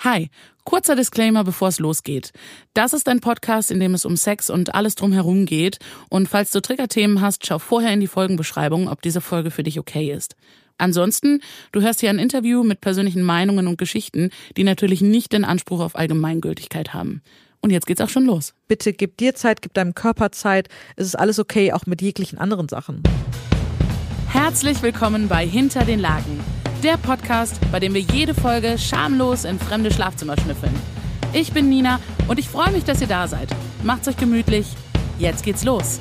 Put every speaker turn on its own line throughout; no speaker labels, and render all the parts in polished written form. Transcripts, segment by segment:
Hi, kurzer Disclaimer, bevor es losgeht. Das ist ein Podcast, in dem es um Sex und alles drumherum geht. Und falls du Triggerthemen hast, schau vorher in die Folgenbeschreibung, ob diese Folge für dich okay ist. Ansonsten, du hörst hier ein Interview mit persönlichen Meinungen und Geschichten, die natürlich nicht den Anspruch auf Allgemeingültigkeit haben. Und jetzt geht's auch schon los.
Bitte gib dir Zeit, gib deinem Körper Zeit. Es ist alles okay, auch mit jeglichen anderen Sachen.
Herzlich willkommen bei Hinter den Laken. Der Podcast, bei dem wir jede Folge schamlos in fremde Schlafzimmer schnüffeln. Ich bin Nina und ich freue mich, dass ihr da seid. Macht's euch gemütlich. Jetzt geht's los.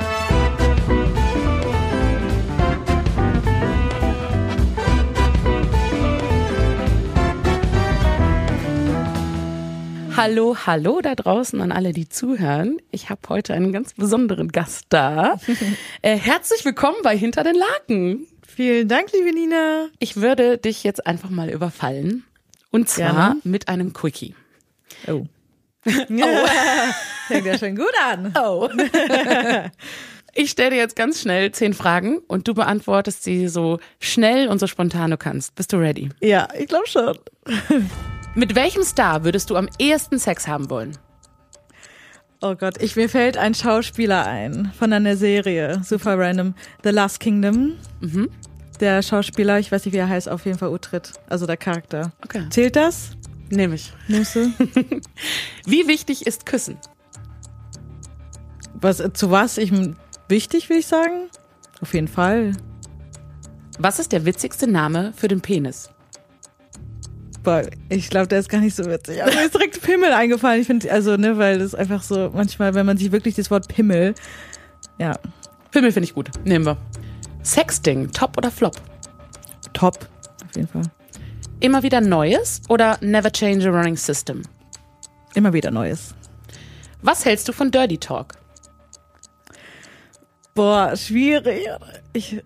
Hallo, hallo da draußen an alle, die zuhören. Ich habe heute einen ganz besonderen Gast da. Herzlich willkommen bei Hinter den Laken.
Vielen Dank, liebe Nina.
Ich würde dich jetzt einfach mal überfallen. Und zwar mit einem Quickie.
Oh. Fängt ja schon gut an.
Oh. Ich stelle dir jetzt ganz schnell 10 Fragen und du beantwortest sie so schnell und so spontan du kannst. Bist du ready?
Ja, ich glaube schon.
Mit welchem Star würdest du am ehesten Sex haben wollen?
Oh Gott, mir fällt ein Schauspieler ein von einer Serie, super random, The Last Kingdom. Mhm. Der Schauspieler, ich weiß nicht, wie er heißt, auf jeden Fall Uhtred, also der Charakter.
Okay.
Zählt das?
Nehme ich.
Nimmst du?
Wie wichtig ist Küssen?
Wichtig, will ich sagen? Auf jeden Fall.
Was ist der witzigste Name für den Penis?
Boah, ich glaube, der ist gar nicht so witzig. Aber mir ist direkt Pimmel eingefallen. Ich finde, weil das einfach so, manchmal, wenn man sich wirklich das Wort Pimmel, ja.
Pimmel finde ich gut. Nehmen wir. Sexting, top oder flop?
Top, auf jeden Fall.
Immer wieder Neues oder never change a running system?
Immer wieder Neues.
Was hältst du von Dirty Talk?
Boah, schwierig. Ich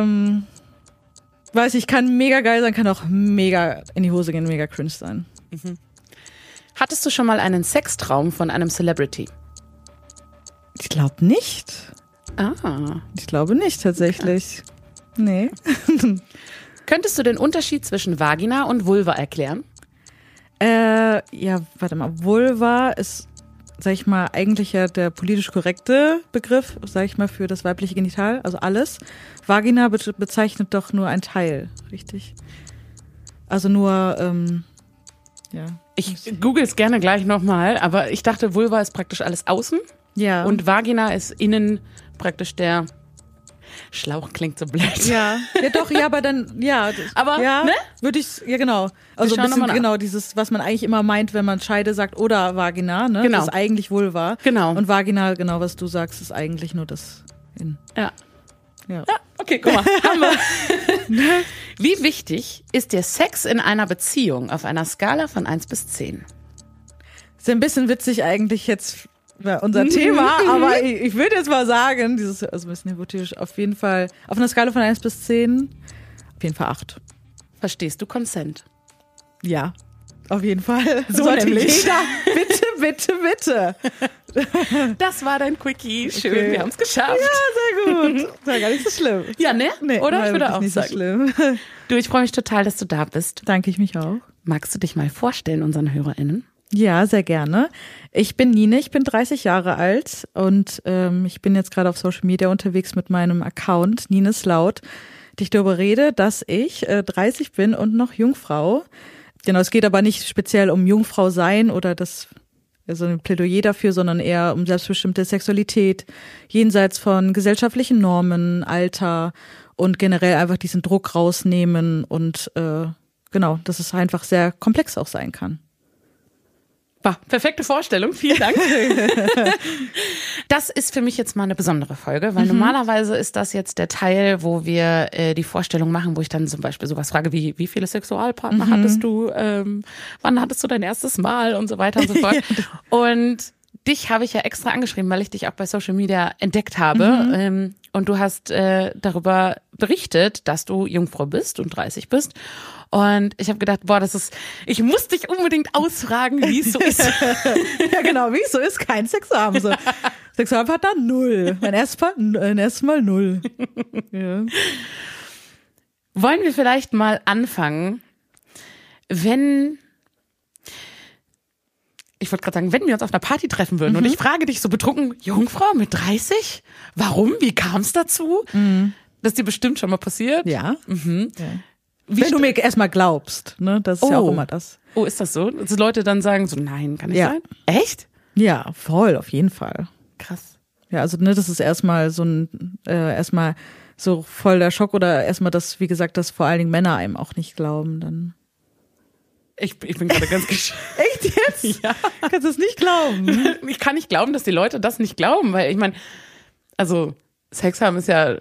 kann mega geil sein, kann auch mega in die Hose gehen, mega cringe sein.
Mhm. Hattest du schon mal einen Sextraum von einem Celebrity?
Ich glaube nicht. Ich glaube nicht, tatsächlich. Ja. Nee.
Könntest du den Unterschied zwischen Vagina und Vulva erklären?
Vulva ist, sag ich mal, eigentlich ja der politisch korrekte Begriff, sag ich mal, für das weibliche Genital, also alles. Vagina bezeichnet doch nur ein Teil, richtig? Also nur, ja.
Ich google es gerne gleich nochmal, aber ich dachte, Vulva ist praktisch alles außen.
Ja.
Und Vagina ist innen praktisch der Schlauch, klingt so blöd.
Ja, doch, ja, aber dann, ja.
Aber,
ja,
ne?
Würde ich, ja genau. Also ein bisschen, genau, dieses, was man eigentlich immer meint, wenn man Scheide sagt oder Vagina, ne?
Genau.
Das ist eigentlich Vulva.
Genau.
Und Vagina, genau, was du sagst, ist eigentlich nur das Innen.
Ja.
Ja.
Ja, okay, guck mal. Haben wir. Wie wichtig ist dir Sex in einer Beziehung auf einer Skala von 1 bis 10?
Ist ja ein bisschen witzig eigentlich jetzt unser Thema, aber ich würde jetzt mal sagen, also ein bisschen hypothetisch, auf jeden Fall, auf einer Skala von 1 bis 10, auf jeden Fall 8.
Verstehst du Consent?
Ja, auf jeden Fall.
So nämlich.
Jeder, bitte.
Das war dein Quickie. Schön,
okay.
Wir haben es geschafft.
Ja, sehr gut. Das war gar nicht so schlimm.
Ja, ne?
Nee,
oder? Ich würde auch
nicht
sagen.
So schlimm.
Du, ich freue mich total, dass du da bist.
Danke, ich mich auch.
Magst du dich mal vorstellen, unseren HörerInnen?
Ja, sehr gerne. Ich bin Nine, ich bin 30 Jahre alt und ich bin jetzt gerade auf Social Media unterwegs mit meinem Account Nines Laut. Ich darüber rede, dass ich 30 bin und noch Jungfrau. Genau, es geht aber nicht speziell um Jungfrau sein oder so ein Plädoyer dafür, sondern eher um selbstbestimmte Sexualität, jenseits von gesellschaftlichen Normen, Alter und generell einfach diesen Druck rausnehmen und genau, dass es einfach sehr komplex auch sein kann.
Bah, perfekte Vorstellung, vielen Dank. Das ist für mich jetzt mal eine besondere Folge, weil normalerweise ist das jetzt der Teil, wo wir die Vorstellung machen, wo ich dann zum Beispiel sowas frage wie viele Sexualpartner hattest du, wann hattest du dein erstes Mal und so weiter und so fort. Und dich habe ich ja extra angeschrieben, weil ich dich auch bei Social Media entdeckt habe. Und du hast darüber berichtet, dass du Jungfrau bist und 30 bist. Und ich habe gedacht, ich muss dich unbedingt ausfragen, wie es so ist.
Ja, genau, wie es so ist, kein Sex haben. So. Sexualpartner 0. Mein erstes Mal 0. Ja.
Wollen wir vielleicht mal anfangen, wenn ich wollte gerade sagen, wenn wir uns auf einer Party treffen würden und ich frage dich so betrunken, Jungfrau mit 30? Warum? Wie kam es dazu? Das ist dir bestimmt schon mal passiert?
Ja.
Ja.
Wenn du mir erstmal glaubst, ne? Das ist ja auch immer das.
Oh, ist das so? Dass Leute dann sagen so, nein, kann nicht sein? Echt?
Ja, voll, auf jeden Fall.
Krass.
Ja, also ne, das ist erstmal so erstmal so voll der Schock oder erstmal das, wie gesagt, dass vor allen Dingen Männer einem auch nicht glauben dann.
Ich bin gerade ganz geschockt.
Echt jetzt?
Ja.
Kannst du es nicht glauben?
Ich kann nicht glauben, dass die Leute das nicht glauben, weil ich meine, also Sex haben ist ja,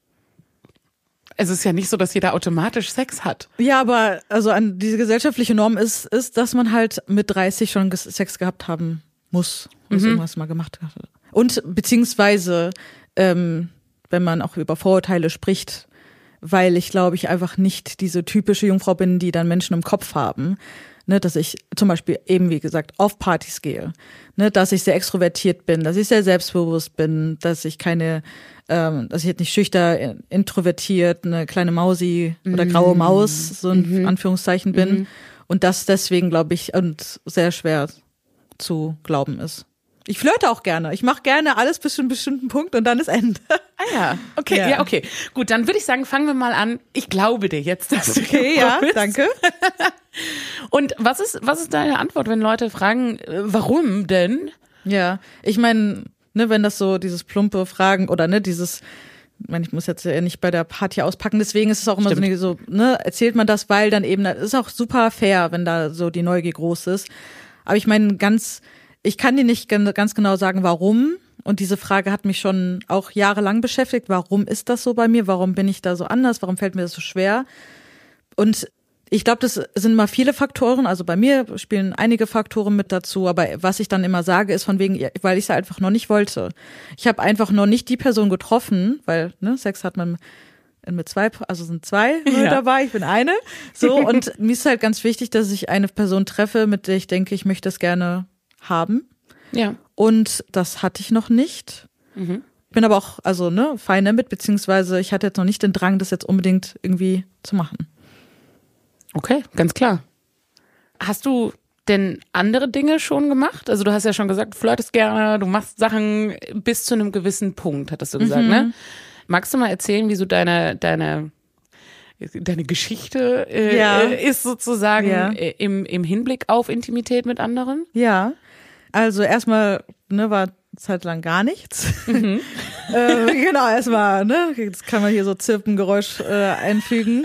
es ist ja nicht so, dass jeder automatisch Sex hat.
Ja, aber also an diese gesellschaftliche Norm ist, dass man halt mit 30 schon Sex gehabt haben muss, irgendwas mal gemacht hat. Und beziehungsweise, wenn man auch über Vorurteile spricht, weil ich glaube, ich einfach nicht diese typische Jungfrau bin, die dann Menschen im Kopf haben, ne, dass ich zum Beispiel eben, wie gesagt, auf Partys gehe, ne, dass ich sehr extrovertiert bin, dass ich sehr selbstbewusst bin, dass ich dass ich jetzt nicht schüchtern, introvertiert, eine kleine Mausi oder graue Maus, so in Anführungszeichen bin und das deswegen, glaube ich, und sehr schwer zu glauben ist. Ich flirte auch gerne. Ich mache gerne alles bis zu einem bestimmten Punkt und dann ist Ende.
Ah ja, okay, ja, okay. Gut, dann würde ich sagen, fangen wir mal an. Ich glaube dir jetzt, dass du
ja,
bist.
danke.
Und was ist deine Antwort, wenn Leute fragen, warum denn?
Ja, ich meine, ne, wenn das so dieses plumpe Fragen oder ne, dieses, ich meine, ich muss jetzt ja nicht bei der Party auspacken, deswegen ist es auch immer so, ne, erzählt man das, weil dann eben, das ist auch super fair, wenn da so die Neugier groß ist. Aber ich meine, ich kann dir nicht ganz genau sagen, warum. Und diese Frage hat mich schon auch jahrelang beschäftigt. Warum ist das so bei mir? Warum bin ich da so anders? Warum fällt mir das so schwer? Und ich glaube, das sind immer viele Faktoren. Also bei mir spielen einige Faktoren mit dazu. Aber was ich dann immer sage, ist von wegen, weil ich es einfach noch nicht wollte. Ich habe einfach noch nicht die Person getroffen, weil ne, Sex hat man mit zwei, also sind zwei dabei, ich bin eine. So, und mir ist halt ganz wichtig, dass ich eine Person treffe, mit der ich denke, ich möchte es gerne haben.
Ja.
Und das hatte ich noch nicht. Bin aber auch, also ne, fein damit, beziehungsweise ich hatte jetzt noch nicht den Drang, das jetzt unbedingt irgendwie zu machen.
Okay, ganz klar. Hast du denn andere Dinge schon gemacht? Also du hast ja schon gesagt, du flirtest gerne, du machst Sachen bis zu einem gewissen Punkt, hattest du gesagt, ne? Magst du mal erzählen, wie so deine Geschichte ist sozusagen im Hinblick auf Intimität mit anderen?
Ja, also erstmal ne, war zeitlang gar nichts. Genau, erstmal, ne, jetzt kann man hier so Zirpengeräusch einfügen.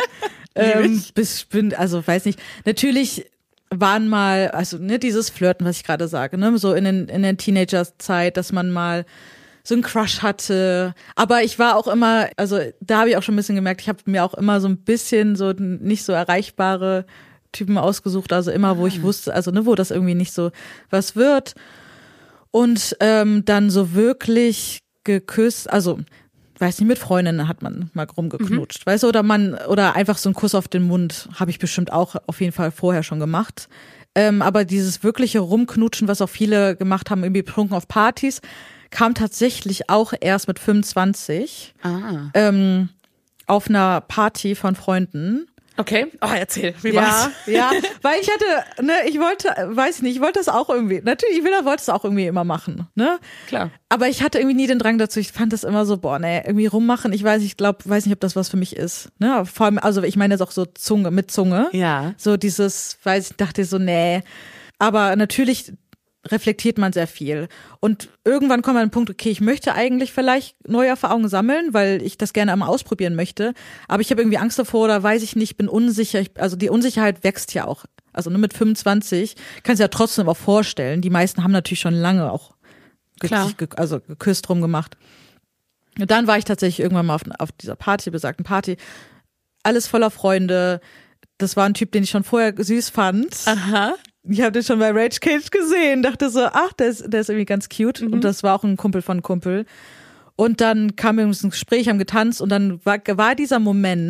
Also weiß nicht, natürlich waren mal, also ne, dieses Flirten, was ich gerade sage, ne, so in der Teenagerzeit, dass man mal so einen Crush hatte, aber ich war auch immer, also da habe ich auch schon ein bisschen gemerkt, ich habe mir auch immer so ein bisschen so nicht so erreichbare Typen ausgesucht, also immer, wo ich wusste, also ne, wo das irgendwie nicht so was wird und dann so wirklich geküsst, also weiß nicht, mit Freundinnen hat man mal rumgeknutscht, weißt du, oder einfach so einen Kuss auf den Mund habe ich bestimmt auch auf jeden Fall vorher schon gemacht. Aber dieses wirkliche Rumknutschen, was auch viele gemacht haben, irgendwie betrunken auf Partys, kam tatsächlich auch erst mit 25 auf einer Party von Freunden.
Okay, erzähl, wie war's?
Ja, weil ich hatte, ne, ich wollte das auch irgendwie, natürlich, wollte es auch irgendwie immer machen, ne?
Klar.
Aber ich hatte irgendwie nie den Drang dazu, ich fand das immer so, irgendwie rummachen, weiß nicht, ob das was für mich ist, ne? Vor allem, also ich meine jetzt auch so mit Zunge.
Ja.
So dieses, dachte so, nee. Aber natürlich reflektiert man sehr viel. Und irgendwann kommt man an den Punkt, okay, ich möchte eigentlich vielleicht neue Erfahrungen sammeln, weil ich das gerne einmal ausprobieren möchte. Aber ich habe irgendwie Angst davor oder weiß ich nicht, bin unsicher. Also die Unsicherheit wächst ja auch. Also nur mit 25 kannst du ja trotzdem auch vorstellen. Die meisten haben natürlich schon lange auch geküsst rumgemacht. Und dann war ich tatsächlich irgendwann mal auf dieser besagten Party. Alles voller Freunde. Das war ein Typ, den ich schon vorher süß fand.
Aha.
Ich habe den schon bei Rage Cage gesehen, dachte so, ach, der ist irgendwie ganz cute. Und das war auch ein Kumpel von Kumpel. Und dann kam wir ins Gespräch, haben getanzt und dann war dieser Moment,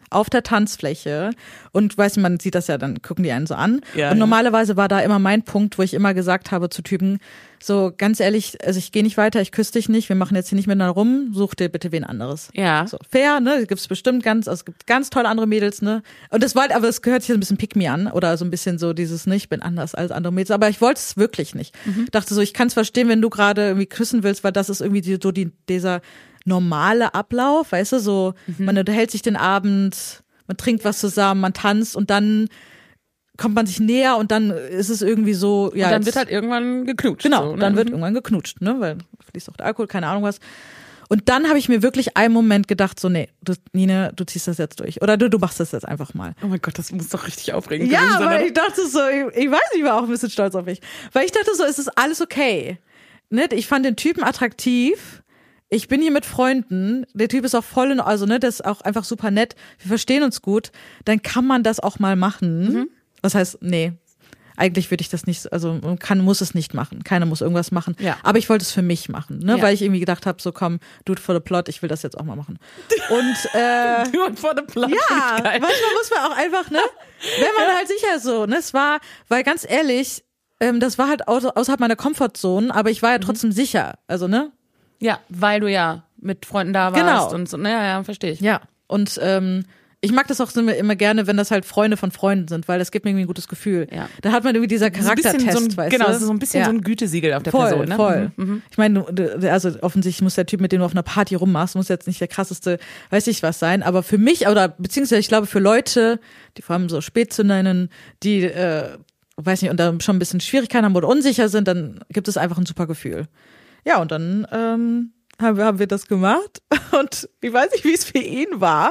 auf der Tanzfläche und weiß man sieht das ja, dann gucken die einen so an.
Ja,
und normalerweise war da immer mein Punkt, wo ich immer gesagt habe zu Typen, so ganz ehrlich, also ich gehe nicht weiter, ich küsse dich nicht, wir machen jetzt hier nicht miteinander rum, such dir bitte wen anderes.
Ja.
So, fair, ne? Gibt's bestimmt es gibt ganz tolle andere Mädels, ne? Und das war, aber es gehört sich ein bisschen pick me an oder so ein bisschen so dieses, ne, ich bin anders als andere Mädels, aber ich wollte es wirklich nicht. Dachte so, ich kann es verstehen, wenn du gerade irgendwie küssen willst, weil das ist irgendwie dieser normale Ablauf, weißt du, so, man unterhält sich den Abend, man trinkt was zusammen, man tanzt und dann kommt man sich näher und dann ist es irgendwie so, ja.
Und dann wird halt irgendwann geknutscht.
Genau,
so, ne?
dann wird irgendwann geknutscht, ne, weil fließt auch der Alkohol, keine Ahnung was. Und dann habe ich mir wirklich einen Moment gedacht, so, nee, Nina, du ziehst das jetzt durch. Oder du machst das jetzt einfach mal.
Oh mein Gott, das muss doch richtig aufregend
Ja,
gewesen sein,
weil
oder?
ich dachte so, ich weiß, ich war auch ein bisschen stolz auf mich. Weil ich dachte so, es ist alles okay. Ne? Ich fand den Typen attraktiv. Ich bin hier mit Freunden. Der Typ ist auch voll, also ne, das ist auch einfach super nett. Wir verstehen uns gut. Dann kann man das auch mal machen. Das heißt, nee. Eigentlich würde ich das nicht, also muss es nicht machen. Keiner muss irgendwas machen. Ja. Aber ich wollte es für mich machen, ne? Ja. Weil ich irgendwie gedacht habe, so komm, do it for the plot, ich will das jetzt auch mal machen. Und
do it for the plot.
Ja, manchmal muss man auch einfach, ne? Wenn man halt sicher so, ne? Es war, weil ganz ehrlich, das war halt außerhalb meiner Comfortzone, aber ich war ja trotzdem sicher. Also, ne?
Ja, weil du ja mit Freunden da warst. Genau. Und so, ja, verstehe ich.
Ja, und ich mag das auch immer gerne, wenn das halt Freunde von Freunden sind, weil das gibt mir irgendwie ein gutes Gefühl. Ja. Da hat man irgendwie dieser Charaktertest, weißt du?
Genau, das ist so ein bisschen so ein Gütesiegel auf der Person. Ne?
Voll. Ich meine, also offensichtlich muss der Typ, mit dem du auf einer Party rummachst, muss jetzt nicht der krasseste, weiß ich was sein, aber für mich, oder beziehungsweise ich glaube für Leute, die vor allem so Spätzünderinnen, die, weiß nicht, und da schon ein bisschen Schwierigkeiten haben oder unsicher sind, dann gibt es einfach ein super Gefühl. Ja, und dann haben wir das gemacht und ich weiß nicht, wie es für ihn war.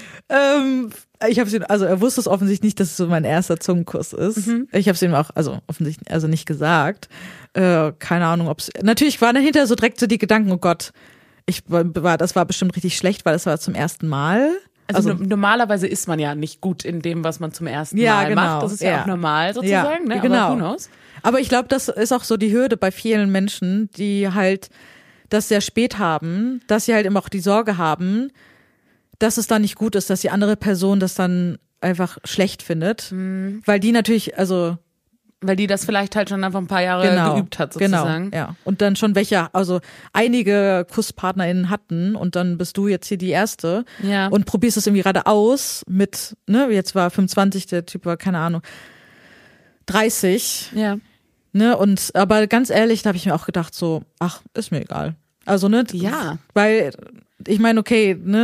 Ich habe also er wusste es offensichtlich nicht, dass es so mein erster Zungenkuss ist. Ich habe es ihm auch, also offensichtlich, also nicht gesagt. Keine Ahnung, ob's. Natürlich waren dahinter so direkt so die Gedanken, oh Gott, das war bestimmt richtig schlecht, weil das war zum ersten Mal.
Also normalerweise ist man ja nicht gut in dem, was man zum ersten Mal macht. Das ist ja auch normal sozusagen, ne?
Genau.
Aber who knows?
Aber ich glaube, das ist auch so die Hürde bei vielen Menschen, die halt das sehr spät haben, dass sie halt immer auch die Sorge haben, dass es dann nicht gut ist, dass die andere Person das dann einfach schlecht findet, weil die natürlich, also
weil die das vielleicht halt schon einfach ein paar Jahre geübt hat sozusagen.
Genau, ja. Und dann schon also einige KusspartnerInnen hatten und dann bist du jetzt hier die Erste und probierst es irgendwie gerade aus mit, ne, jetzt war 25, der Typ war, keine Ahnung, 30.
Ja.
Ne, und aber ganz ehrlich, da habe ich mir auch gedacht so, ach, ist mir egal. Also, ne, weil ich meine, okay, ne,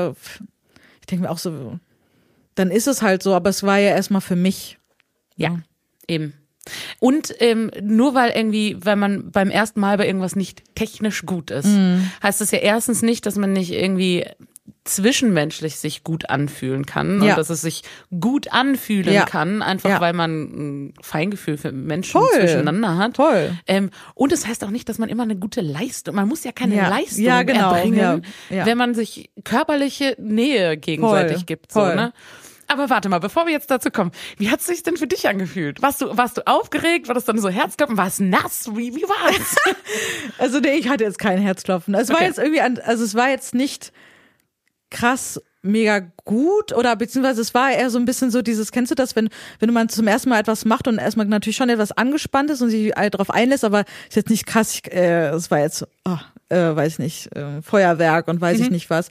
ich denke mir auch so, dann ist es halt so, aber es war ja erstmal für mich.
Ja, eben. Und nur weil man beim ersten Mal bei irgendwas nicht technisch gut ist, heißt das ja erstens nicht, dass man nicht irgendwie zwischenmenschlich sich gut anfühlen kann und dass es sich gut anfühlen kann, einfach weil man ein Feingefühl für Menschen zwischeneinander hat.
Toll.
Und es heißt auch nicht, dass man immer eine gute Leistung, man muss ja keine Leistung erbringen, wenn man sich körperliche Nähe gegenseitig gibt. So, ne? Aber warte mal, bevor wir jetzt dazu kommen, wie hat es sich denn für dich angefühlt? Warst du aufgeregt? War das dann so Herzklopfen? War es nass? Wie war es?
Also nee, ich hatte jetzt kein Herzklopfen. Es war jetzt irgendwie, es war jetzt nicht krass mega gut oder beziehungsweise es war eher so ein bisschen so dieses, kennst du das, wenn man zum ersten Mal etwas macht und erstmal natürlich schon etwas angespannt ist und sich darauf einlässt, aber ist jetzt nicht krass, es war jetzt, weiß ich nicht, Feuerwerk und weiß ich nicht was.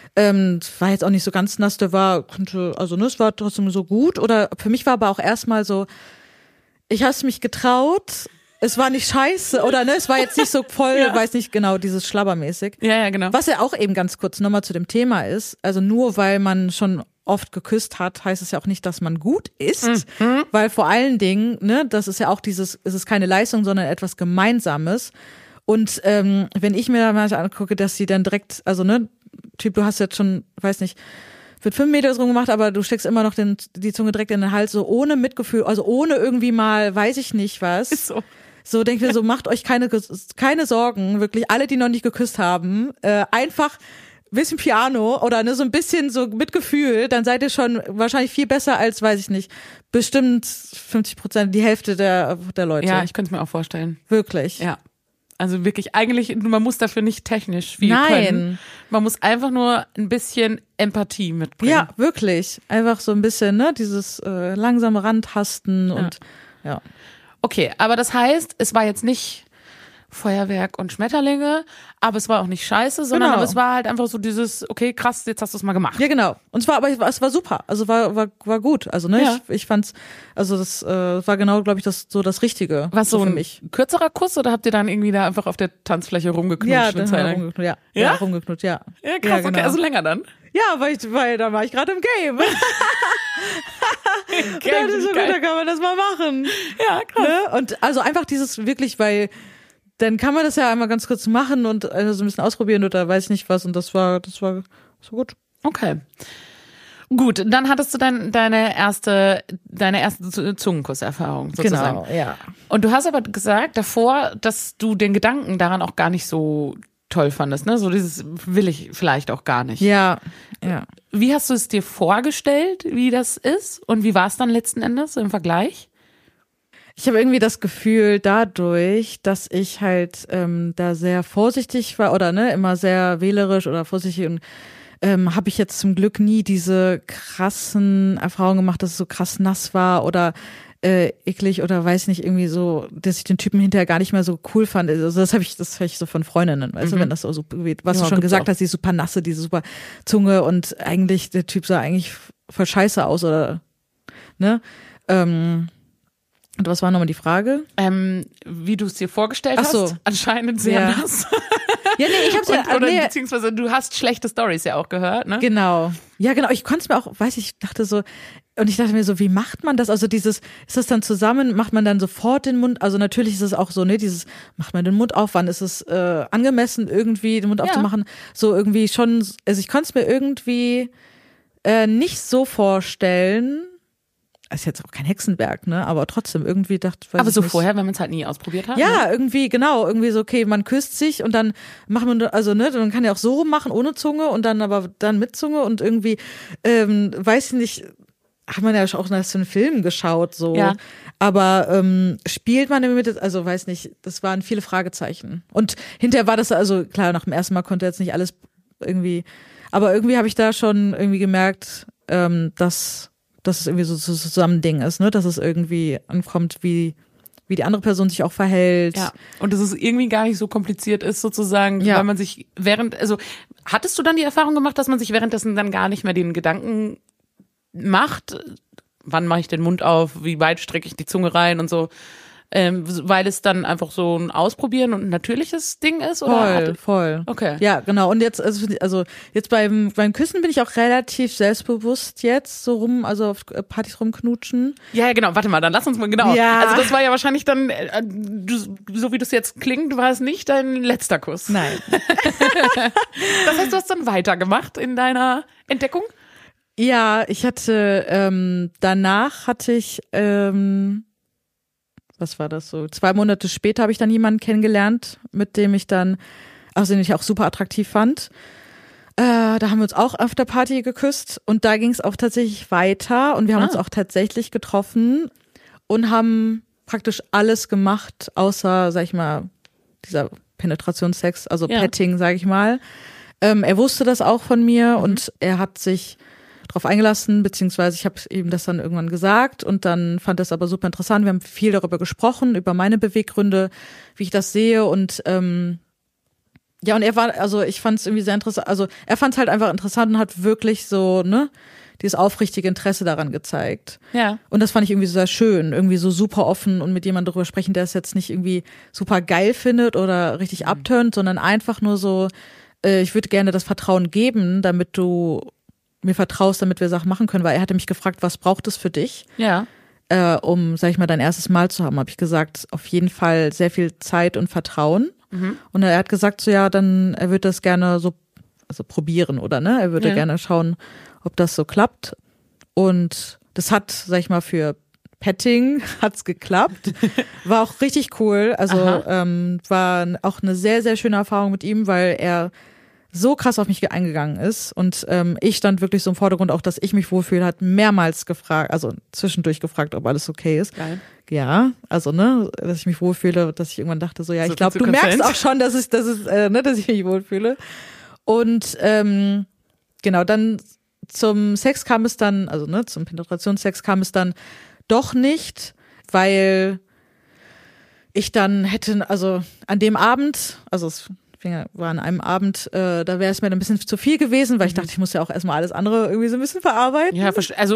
War jetzt auch nicht so ganz nass, es war trotzdem so gut oder für mich war aber auch erstmal so, ich hab's mich getraut, es war nicht scheiße oder ne, es war jetzt nicht so voll, weiß nicht genau, dieses Schlabbermäßig.
Ja, genau.
Was ja auch eben ganz kurz nochmal zu dem Thema ist, also nur weil man schon oft geküsst hat, heißt es ja auch nicht, dass man gut ist, weil vor allen Dingen, ne, das ist ja auch es ist keine Leistung, sondern etwas Gemeinsames und wenn ich mir da mal angucke, dass sie dann direkt, also ne, Typ, du hast jetzt schon, weiß nicht, wird 5 Meter drum gemacht, aber du steckst immer noch die Zunge direkt in den Hals, so ohne Mitgefühl, also ohne irgendwie mal, weiß ich nicht was.
Ist so.
So denkt ihr so, macht euch keine Sorgen, wirklich, alle, die noch nicht geküsst haben, einfach ein bisschen Piano oder ne, so ein bisschen so Mitgefühl, dann seid ihr schon wahrscheinlich viel besser als, weiß ich nicht, bestimmt 50%, die Hälfte der Leute.
Ja, ich könnte es mir auch vorstellen.
Wirklich.
Ja. Also wirklich, eigentlich, man muss dafür nicht technisch viel können. Man muss einfach nur ein bisschen Empathie mitbringen.
Ja, wirklich. Einfach so ein bisschen, ne, dieses langsame Rantasten und ja.
Okay, aber das heißt, es war jetzt nicht Feuerwerk und Schmetterlinge, aber es war auch nicht scheiße, sondern aber es war halt einfach so dieses, okay, krass, jetzt hast du es mal gemacht.
Ja, genau. Und es war super. Also war gut. Also, ne,
Ja.
ich fand's, also das war genau, glaube ich, das Richtige.
Was so
für
ein
mich.
kürzerer Kuss oder habt ihr dann irgendwie da einfach auf der Tanzfläche rumgeknutscht?
Ja,
eine
dann
Zeit
haben wir
lang?
rumgeknutscht, ja.
Ja?
Ja, rumgeknutscht, ja.
Ja, krass,
genau.
okay, also länger dann.
Ja, weil da war ich gerade im Game. Und dann ist so gut, da kann man das mal machen.
Ja, krass.
Ne? Und also einfach dieses wirklich, weil dann kann man das ja einmal ganz kurz machen und so ein bisschen ausprobieren oder weiß nicht was und das war so gut.
Okay. Gut, dann hattest du deine erste Zungenkusserfahrung sozusagen.
Genau, ja.
Und du hast aber gesagt davor, dass du den Gedanken daran auch gar nicht so toll fandest, ne? So dieses will ich vielleicht auch gar nicht.
Ja.
Wie hast du es dir vorgestellt, wie das ist? Und wie war es dann letzten Endes so im Vergleich?
Ich habe irgendwie das Gefühl, dadurch, dass ich halt da sehr vorsichtig war oder ne, immer sehr wählerisch oder vorsichtig und habe ich jetzt zum Glück nie diese krassen Erfahrungen gemacht, dass es so krass nass war oder eklig oder weiß nicht, irgendwie so, dass ich den Typen hinterher gar nicht mehr so cool fand. Also das hab ich so von Freundinnen, weißt du, wenn das so was du schon gesagt hast, die super nasse, diese super Zunge und eigentlich, der Typ sah eigentlich voll scheiße aus oder, ne? Und was war nochmal die Frage?
Wie du es dir vorgestellt
Ach so.
hast. Anscheinend sehr nass.
Ja, nee, ich hab's
beziehungsweise du hast schlechte Storys ja auch gehört, ne?
Genau. Ja, genau. Ich konnte es mir auch, ich dachte so, und ich dachte mir so, wie macht man das? Also ist das dann zusammen, macht man dann sofort den Mund, also natürlich ist es auch so, ne, macht man den Mund auf, wann ist es angemessen, irgendwie den Mund aufzumachen? So irgendwie schon, also ich konnte es mir irgendwie nicht so vorstellen. Ist jetzt auch kein Hexenwerk, ne? Aber trotzdem irgendwie
aber so
nicht.
vorher, wenn man es halt nie ausprobiert hat.
Ja,
ne?
irgendwie, genau. Irgendwie so, okay, man küsst sich und dann macht man, also, ne, man kann ja auch so rummachen, ohne Zunge und dann aber dann mit Zunge und irgendwie, weiß ich nicht, hat man ja auch nach so einem Film geschaut, so.
Ja.
Aber spielt man damit, also weiß nicht, das waren viele Fragezeichen. Und hinterher war das, also klar, nach dem ersten Mal konnte jetzt nicht alles irgendwie, aber irgendwie habe ich da schon irgendwie gemerkt, dass es irgendwie so zusammen ein Ding ist, ne? Dass es irgendwie ankommt, wie die andere Person sich auch verhält.
Ja. Und dass es irgendwie gar nicht so kompliziert ist, sozusagen, weil man sich hattest du dann die Erfahrung gemacht, dass man sich währenddessen dann gar nicht mehr den Gedanken macht, wann mache ich den Mund auf, wie weit strecke ich die Zunge rein und so, weil es dann einfach so ein Ausprobieren und ein natürliches Ding ist? Oder
Voll.
Okay.
Ja, genau. Und jetzt, also jetzt beim Küssen bin ich auch relativ selbstbewusst jetzt so also auf Partys rumknutschen.
Ja, genau. Warte mal, dann lass uns mal, genau.
Ja.
Also das war ja wahrscheinlich dann, so wie das jetzt klingt, war es nicht dein letzter Kuss.
Nein.
Das heißt, du hast dann weitergemacht in deiner Entdeckung?
Ja, ich hatte, danach hatte ich, was war das so? 2 Monate später habe ich dann jemanden kennengelernt, mit dem ich dann, also den ich auch super attraktiv fand. Da haben wir uns auch auf der Party geküsst und da ging es auch tatsächlich weiter und wir haben uns auch tatsächlich getroffen und haben praktisch alles gemacht, außer, sag ich mal, dieser Penetrationssex, also Petting, sag ich mal. Er wusste das auch von mir und er hat sich drauf eingelassen, beziehungsweise ich habe ihm das dann irgendwann gesagt und dann fand er es aber super interessant. Wir haben viel darüber gesprochen, über meine Beweggründe, wie ich das sehe und ja, und ich fand es irgendwie sehr interessant, also er fand es halt einfach interessant und hat wirklich so, ne, dieses aufrichtige Interesse daran gezeigt.
Ja.
Und das fand ich irgendwie sehr schön, irgendwie so super offen und mit jemandem darüber sprechen, der es jetzt nicht irgendwie super geil findet oder richtig abturnt, sondern einfach nur so, ich würde gerne das Vertrauen geben, damit du mir vertraust, damit wir Sachen machen können, weil er hatte mich gefragt, was braucht es für dich?
Ja.
Um, sag ich mal, dein erstes Mal zu haben, habe ich gesagt, auf jeden Fall sehr viel Zeit und Vertrauen. Mhm. Und er hat gesagt, so ja, dann er würde das gerne so probieren oder ne, er würde gerne schauen, ob das so klappt. Und das hat, sag ich mal, für Petting hat's geklappt. War auch richtig cool. Also war auch eine sehr, sehr schöne Erfahrung mit ihm, weil er so krass auf mich eingegangen ist und ich stand wirklich so im Vordergrund, auch dass ich mich wohlfühle, hat mehrmals gefragt, also zwischendurch gefragt, ob alles okay ist.
Geil.
ja, also ne, dass ich mich wohlfühle, dass ich irgendwann dachte so, ja,
So
ich glaube,
viel
du
zu
merkst
Consent.
auch schon, dass ich mich wohlfühle. Und genau, dann zum Sex kam es dann, also ne, zum Penetrationssex kam es dann doch nicht, weil ich dann hätte, also an dem Abend, also es war an einem Abend, da wäre es mir dann ein bisschen zu viel gewesen, weil ich dachte, ich muss ja auch erstmal alles andere irgendwie so ein bisschen verarbeiten.
Ja, also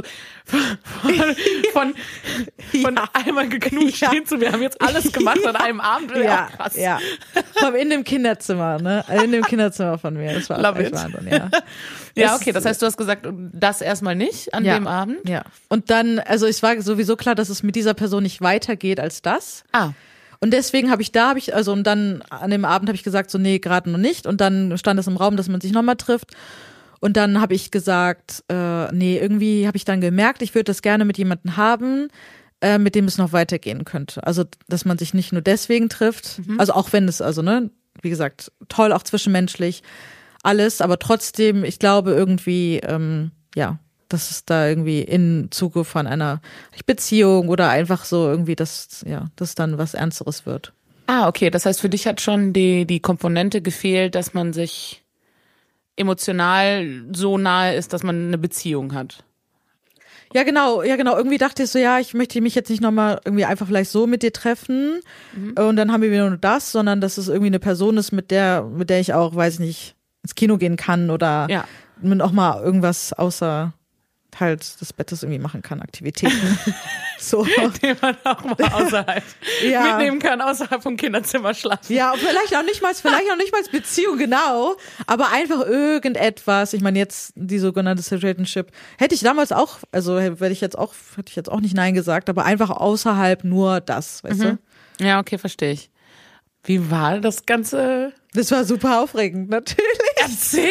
von einmal geknutscht
Ja.
hin zu, wir haben jetzt alles gemacht an einem Abend.
Ja,
Auch krass.
ja. In dem Kinderzimmer, ne? In dem Kinderzimmer von mir. Das war
Love
echt
it.
Wahnsinn, ja.
Ja, okay, das heißt, du hast gesagt, das erstmal nicht an dem Abend.
Ja. Und dann, also es war sowieso klar, dass es mit dieser Person nicht weitergeht als das.
Ah,
Und deswegen und dann an dem Abend habe ich gesagt, so nee, gerade noch nicht. Und dann stand es im Raum, dass man sich nochmal trifft. Und dann habe ich gesagt, nee, irgendwie habe ich dann gemerkt, ich würde das gerne mit jemandem haben, mit dem es noch weitergehen könnte. Also, dass man sich nicht nur deswegen trifft, also auch wenn es, also ne, wie gesagt, toll, auch zwischenmenschlich, alles, aber trotzdem, ich glaube irgendwie, ja, dass es da irgendwie im Zuge von einer Beziehung oder einfach so irgendwie, dass dann was Ernsteres wird.
Ah, okay. Das heißt, für dich hat schon die Komponente gefehlt, dass man sich emotional so nahe ist, dass man eine Beziehung hat.
Ja, genau. Irgendwie dachte ich so, ja, ich möchte mich jetzt nicht nochmal irgendwie einfach vielleicht so mit dir treffen und dann haben wir wieder nur das, sondern dass es irgendwie eine Person ist, mit der ich auch, weiß ich nicht, ins Kino gehen kann oder mit auch mal irgendwas außer halt des Bettes irgendwie machen kann, Aktivitäten. So.
Den man auch mal außerhalb mitnehmen kann, außerhalb vom Kinderzimmer schlafen.
Ja, vielleicht auch nicht mal Beziehung, genau, aber einfach irgendetwas. Ich meine, jetzt die sogenannte Situationship hätte ich damals auch, also hätte ich jetzt auch nicht Nein gesagt, aber einfach außerhalb nur das, weißt du?
Ja, okay, verstehe ich. Wie war das Ganze?
Das war super aufregend, natürlich.
Erzähl!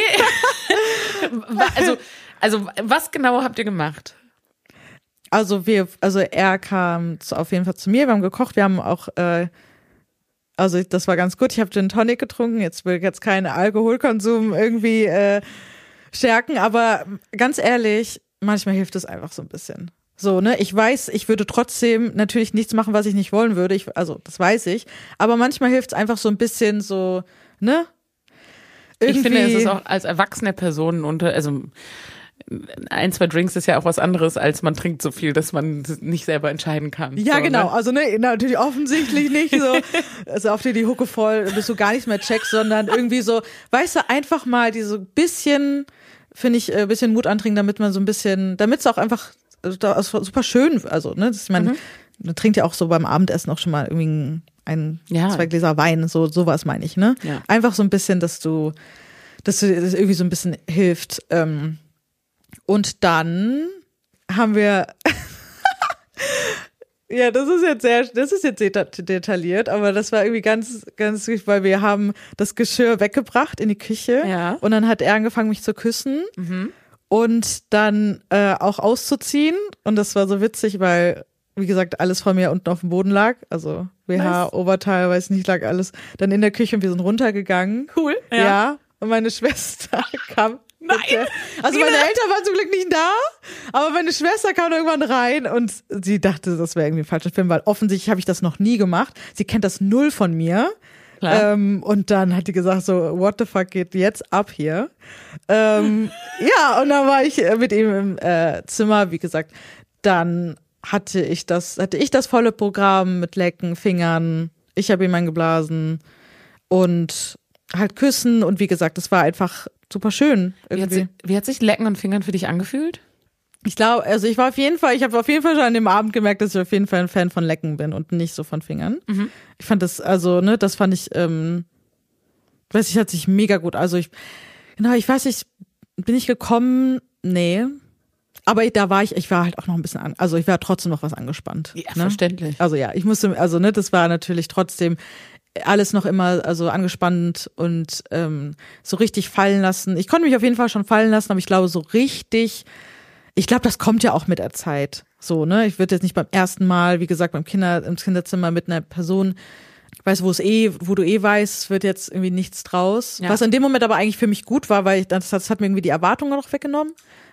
Also, was genau habt ihr gemacht?
Also er kam auf jeden Fall zu mir, wir haben gekocht, wir haben auch, das war ganz gut, ich habe Gin Tonic getrunken, will jetzt keinen Alkoholkonsum irgendwie stärken, aber ganz ehrlich, manchmal hilft es einfach so ein bisschen. So, ne, ich weiß, ich würde trotzdem natürlich nichts machen, was ich nicht wollen würde, das weiß ich, aber manchmal hilft es einfach so ein bisschen so, ne? Irgendwie.
Ich finde, es ist auch als erwachsene Person also 1, 2 Drinks ist ja auch was anderes, als man trinkt so viel, dass man nicht selber entscheiden kann.
Ja,
so,
genau.
Ne?
Also ne, natürlich offensichtlich nicht so, also auf dir die Hucke voll, bis du gar nichts mehr checkst, sondern irgendwie so, weißt du, einfach mal diese bisschen, finde ich, bisschen Mut antrinken, damit man so ein bisschen, damit es auch einfach super schön, also ne, dass man trinkt ja auch so beim Abendessen auch schon mal irgendwie 2 Gläser Wein, sowas meine ich, ne?
Ja.
Einfach so ein bisschen, dass das irgendwie so ein bisschen hilft. Und dann haben wir, ja, das ist jetzt detailliert, aber das war irgendwie ganz, ganz süß, weil wir haben das Geschirr weggebracht in die Küche und dann hat er angefangen, mich zu küssen und dann auch auszuziehen und das war so witzig, weil, wie gesagt, alles von mir unten auf dem Boden lag, also BH, Oberteil, weiß nicht, lag alles dann in der Küche und wir sind runtergegangen.
Cool.
Ja. Und meine Schwester kam.
Nein!
Also meine Eltern waren zum Glück nicht da, aber meine Schwester kam irgendwann rein und sie dachte, das wäre irgendwie ein falscher Film, weil offensichtlich habe ich das noch nie gemacht. Sie kennt das null von mir. Und dann hat die gesagt so, what the fuck geht jetzt ab hier? Ja, und dann war ich mit ihm im Zimmer, wie gesagt, dann hatte ich das volle Programm mit Lecken, Fingern, ich habe ihm geblasen und halt küssen und wie gesagt, das war einfach super schön irgendwie.
Wie hat sich Lecken und Fingern für dich angefühlt?
Ich glaube, also ich habe auf jeden Fall schon an dem Abend gemerkt, dass ich auf jeden Fall ein Fan von Lecken bin und nicht so von Fingern. Ich fand das, also, ne, das fand ich, weiß ich, hat sich mega gut, also ich weiß nicht, bin ich gekommen? Nee. Aber ich war halt auch noch ein bisschen, also ich war trotzdem noch was angespannt.
Ja,
ne?
Verständlich.
Also ja, ich musste, also ne, das war natürlich trotzdem alles noch immer, also angespannt und so richtig fallen lassen. Ich konnte mich auf jeden Fall schon fallen lassen, aber ich glaube so richtig, ich glaube, das kommt ja auch mit der Zeit. So, ne, ich würde jetzt nicht beim ersten Mal, wie gesagt, im Kinderzimmer mit einer Person, weißt du, wo du weißt, wird jetzt irgendwie nichts draus. Ja. Was in dem Moment aber eigentlich für mich gut war, weil das hat mir irgendwie die Erwartungen noch weggenommen.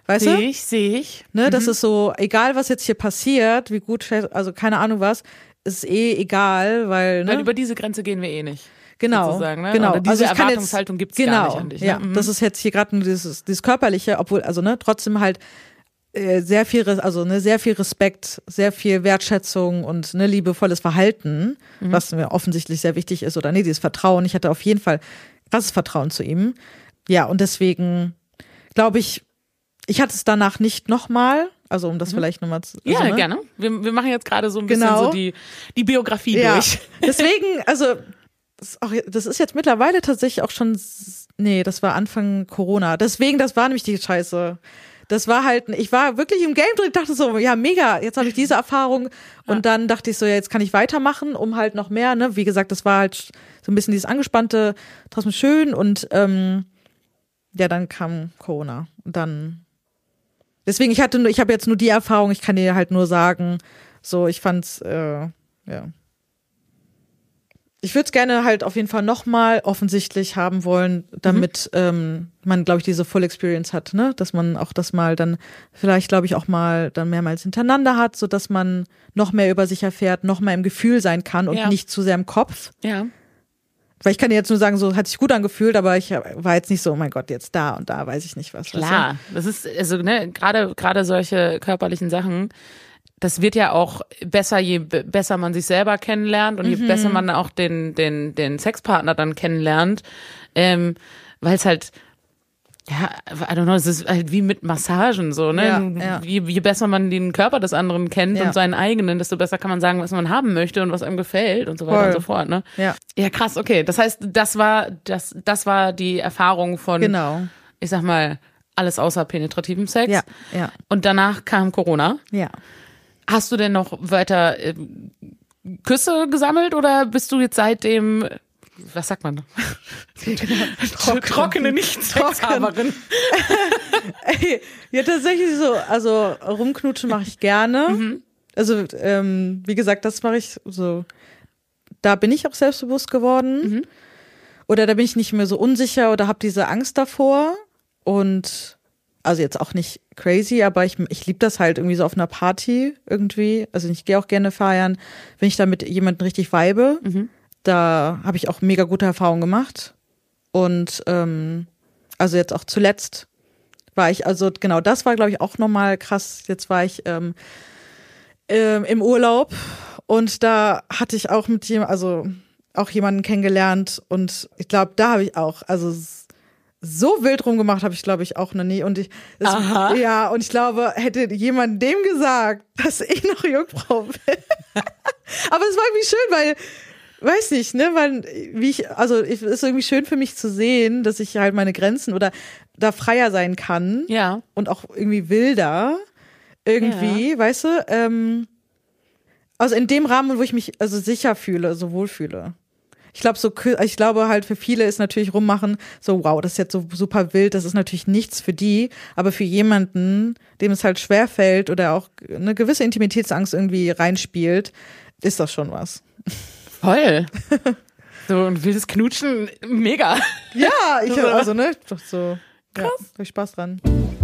Weißt du?
Sehe ich.
Ne, das ist so, egal was jetzt hier passiert, wie gut, also keine Ahnung was, ist egal, weil, ne?
Weil über diese Grenze gehen wir eh nicht.
Genau,
sozusagen, ne?
genau.
Oder diese
also ich
Erwartungshaltung gibt's gar nicht an dich. Ne?
Ja, das ist jetzt hier gerade dieses Körperliche, obwohl, also ne, trotzdem halt sehr viel Respekt, sehr viel Wertschätzung und ne, liebevolles Verhalten, was mir offensichtlich sehr wichtig ist, oder nee, dieses Vertrauen. Ich hatte auf jeden Fall krasses Vertrauen zu ihm. Ja, und deswegen glaube ich hatte es danach nicht nochmal, also um das vielleicht nochmal zu... Also,
Ja,
ne?
gerne. Wir machen jetzt gerade so ein bisschen so die Biografie durch.
Deswegen, also das ist jetzt mittlerweile tatsächlich auch schon, nee, das war Anfang Corona. Deswegen, das war nämlich die Scheiße. Das war halt, ich war wirklich im Game drin, dachte so, ja mega, jetzt habe ich diese Erfahrung und dann dachte ich so, ja, jetzt kann ich weitermachen, um halt noch mehr, ne, wie gesagt, das war halt so ein bisschen dieses Angespannte, trotzdem schön und ja, dann kam Corona und dann, deswegen, ich habe jetzt nur die Erfahrung, ich kann dir halt nur sagen, so, ich fand's, ja. Ich würde es gerne halt auf jeden Fall nochmal offensichtlich haben wollen, damit man, glaube ich, diese Full Experience hat, ne? Dass man auch das mal dann vielleicht, glaube ich, auch mal dann mehrmals hintereinander hat, sodass man noch mehr über sich erfährt, noch mehr im Gefühl sein kann und nicht zu sehr im Kopf.
Ja.
Weil ich kann dir jetzt nur sagen, so hat sich gut angefühlt, aber ich war jetzt nicht so, oh mein Gott, jetzt da und da weiß ich nicht was.
Klar, das ist, also ne, gerade solche körperlichen Sachen, das wird ja auch besser, je besser man sich selber kennenlernt und je besser man auch den Sexpartner dann kennenlernt, weil es halt, ja, I don't know, es ist halt wie mit Massagen so, ne?
Ja.
Je besser man den Körper des anderen kennt und seinen eigenen, desto besser kann man sagen, was man haben möchte und was einem gefällt und so weiter und so fort, ne? Ja, krass, okay. Das heißt, das war die Erfahrung von, ich sag mal, alles außer penetrativem Sex.
Ja.
Und danach kam Corona.
Ja.
Hast du denn noch weiter Küsse gesammelt oder bist du jetzt seitdem, was sagt man? Trockene Nicht-Sexhaberin.
Ja, tatsächlich so, also rumknutschen mache ich gerne. Also, wie gesagt, das mache ich so, da bin ich auch selbstbewusst geworden. Oder da bin ich nicht mehr so unsicher oder habe diese Angst davor. Und also jetzt auch nicht crazy, aber ich liebe das halt irgendwie so auf einer Party irgendwie. Also ich gehe auch gerne feiern, wenn ich da mit jemandem richtig vibe. Da habe ich auch mega gute Erfahrungen gemacht. Und also jetzt auch zuletzt war ich, also genau, das war glaube ich auch nochmal krass. Jetzt war ich im Urlaub und da hatte ich auch mit jemanden kennengelernt und ich glaube, da habe ich auch, also so wild rumgemacht habe ich, glaube ich, auch noch nie. Und ich glaube, hätte jemand dem gesagt, dass ich noch Jungfrau bin. Aber es war irgendwie schön, weil, weiß nicht, ne, weil es ist irgendwie schön für mich zu sehen, dass ich halt meine Grenzen oder da freier sein kann.
Ja.
Und auch irgendwie wilder. Irgendwie, weißt du? Also in dem Rahmen, wo ich mich also sicher fühle, so wohlfühle. Ich glaube halt für viele ist natürlich rummachen so, wow, das ist jetzt so super wild, das ist natürlich nichts für die, aber für jemanden, dem es halt schwerfällt oder auch eine gewisse Intimitätsangst irgendwie reinspielt, ist das schon was.
Voll. So ein wildes Knutschen, mega.
Ja, also ne, doch so. Krass. Ja, hab ich Spaß dran.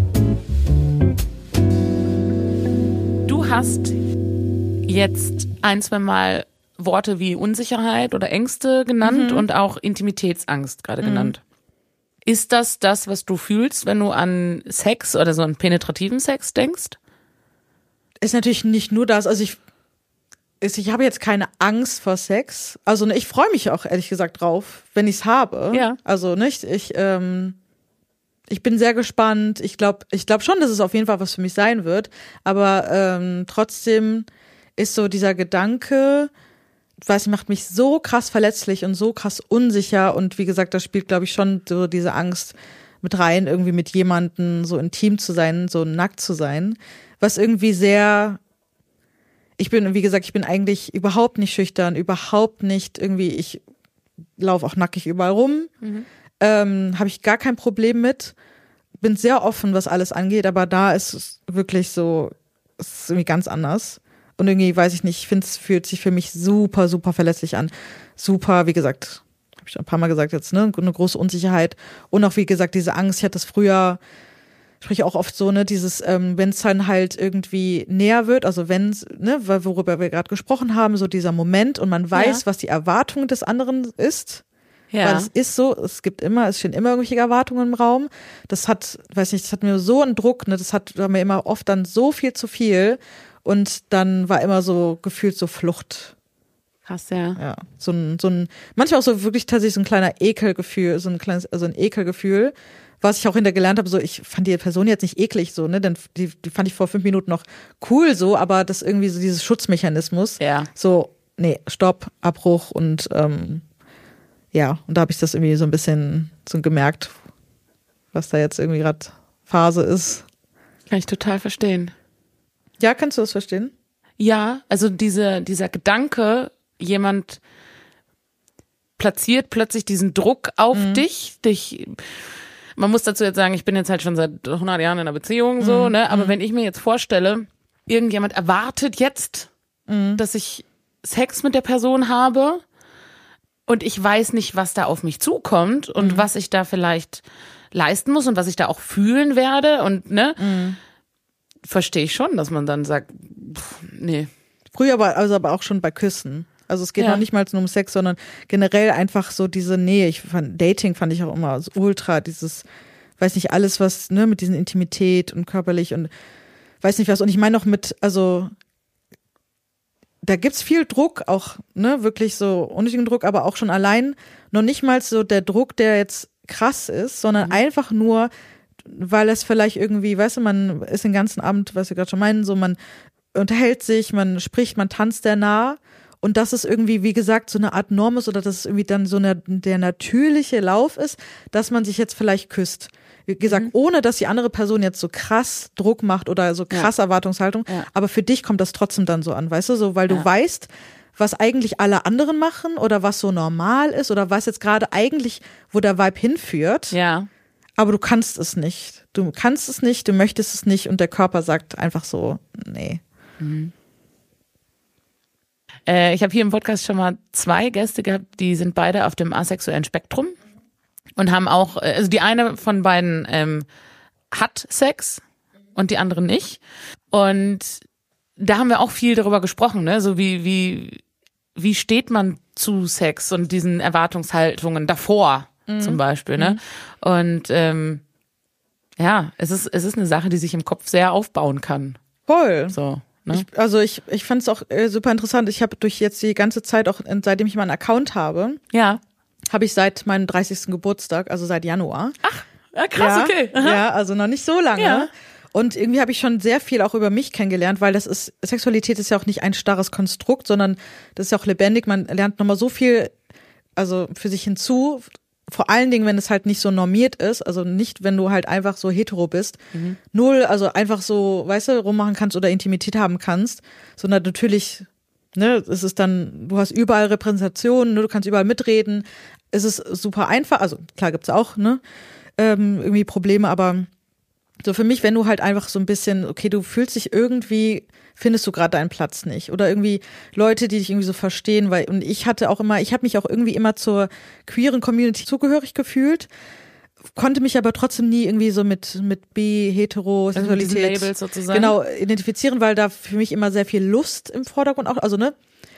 Du hast jetzt 1-2 Mal Worte wie Unsicherheit oder Ängste genannt und auch Intimitätsangst gerade genannt. Ist das, was du fühlst, wenn du an Sex oder so an penetrativen Sex denkst?
Ist natürlich nicht nur das. Also ich habe jetzt keine Angst vor Sex. Also ne, ich freue mich auch ehrlich gesagt drauf, wenn ich es habe.
Ja.
Also nicht, ich bin sehr gespannt. Ich glaube schon, dass es auf jeden Fall was für mich sein wird. Aber trotzdem ist so dieser Gedanke, macht mich so krass verletzlich und so krass unsicher und wie gesagt, da spielt, glaube ich, schon so diese Angst mit rein, irgendwie mit jemandem so intim zu sein, so nackt zu sein, was irgendwie ich bin eigentlich überhaupt nicht schüchtern, überhaupt nicht irgendwie, ich laufe auch nackig überall rum, habe ich gar kein Problem mit, bin sehr offen, was alles angeht, aber da ist es wirklich so, es ist irgendwie ganz anders. Und irgendwie, weiß ich nicht, ich finde, es fühlt sich für mich super, super verletzlich an. Super, wie gesagt, habe ich schon ein paar Mal gesagt jetzt, ne, eine große Unsicherheit. Und auch, wie gesagt, diese Angst, ich hatte das früher, spreche auch oft so, ne, dieses, wenn es dann halt irgendwie näher wird, also wenn es, ne, worüber wir gerade gesprochen haben, so dieser Moment und man weiß, was die Erwartung des anderen ist. Ja. Weil es ist so, es stehen immer irgendwelche Erwartungen im Raum. Das hat mir so einen Druck, ne, war mir immer oft dann so viel zu viel und dann war immer so gefühlt so Flucht.
Krass, ja.
Ja, so ein, manchmal auch so wirklich tatsächlich so ein kleiner Ekelgefühl, ein Ekelgefühl, was ich auch hinterher gelernt habe, so ich fand die Person jetzt nicht eklig so, ne, denn die fand ich vor 5 Minuten noch cool so, aber das irgendwie so dieses Schutzmechanismus, so, nee, Stopp, Abbruch und ja, und da habe ich das irgendwie so ein bisschen so gemerkt, was da jetzt irgendwie gerade Phase ist.
Kann ich total verstehen.
Ja, kannst du das verstehen?
Ja, also dieser Gedanke, jemand platziert plötzlich diesen Druck auf dich. Man muss dazu jetzt sagen, ich bin jetzt halt schon seit 100 Jahren in einer Beziehung, so, ne? Aber wenn ich mir jetzt vorstelle, irgendjemand erwartet jetzt, dass ich Sex mit der Person habe und ich weiß nicht, was da auf mich zukommt und was ich da vielleicht leisten muss und was ich da auch fühlen werde und, ne? Verstehe ich schon, dass man dann sagt, nee.
Früher aber auch schon bei Küssen. Also es geht noch nicht mal nur um Sex, sondern generell einfach so diese Nähe. Dating fand ich auch immer so ultra, dieses, weiß nicht, alles was, ne, mit diesen Intimität und körperlich und weiß nicht was. Und ich meine auch also da gibt's viel Druck, auch, ne, wirklich so unnötigen Druck, aber auch schon allein noch nicht mal so der Druck, der jetzt krass ist, sondern einfach nur, weil es vielleicht irgendwie, weißt du, man ist den ganzen Abend, was wir gerade schon meinen, so man unterhält sich, man spricht, man tanzt sehr nah und dass es irgendwie, wie gesagt, so eine Art Norm ist oder dass es irgendwie dann so der natürliche Lauf ist, dass man sich jetzt vielleicht küsst. Wie gesagt, ohne dass die andere Person jetzt so krass Druck macht oder so krass Erwartungshaltung, aber für dich kommt das trotzdem dann so an, weißt du, so, weil du weißt, was eigentlich alle anderen machen oder was so normal ist oder was jetzt gerade eigentlich, wo der Vibe hinführt.
Ja.
Aber du kannst es nicht. Du kannst es nicht, du möchtest es nicht und der Körper sagt einfach so, nee.
Ich habe hier im Podcast schon mal 2 Gäste gehabt, die sind beide auf dem asexuellen Spektrum und haben auch, also die eine von beiden hat Sex und die andere nicht. Und da haben wir auch viel darüber gesprochen, ne? So wie steht man zu Sex und diesen Erwartungshaltungen davor zum Beispiel, ne? Und ja, es ist eine Sache, die sich im Kopf sehr aufbauen kann.
Voll.
So. Ne?
Ich fand es auch super interessant. Ich habe durch jetzt die ganze Zeit, auch seitdem ich meinen Account habe, habe ich seit meinem 30. Geburtstag, also seit Januar.
Ach, krass, okay. Aha.
Ja, also noch nicht so lange. Ja. Und irgendwie habe ich schon sehr viel auch über mich kennengelernt, weil Sexualität ist ja auch nicht ein starres Konstrukt, sondern das ist ja auch lebendig. Man lernt nochmal so viel, also für sich hinzu. Vor allen Dingen, wenn es halt nicht so normiert ist, also nicht, wenn du halt einfach so hetero bist, null, also einfach so, weißt du, rummachen kannst oder Intimität haben kannst, sondern natürlich, ne, es ist dann, du hast überall Repräsentationen, ne, du kannst überall mitreden, es ist super einfach, also klar gibt's auch, ne, irgendwie Probleme, aber so für mich, wenn du halt einfach so ein bisschen, okay, du fühlst dich irgendwie, findest du gerade deinen Platz nicht oder irgendwie Leute, die dich irgendwie so verstehen, und ich habe mich auch irgendwie immer zur queeren Community zugehörig gefühlt, konnte mich aber trotzdem nie irgendwie so mit bi, hetero, Sexualität,
also Labels sozusagen,
genau, identifizieren, weil da für mich immer sehr viel Lust im Vordergrund auch, also ne,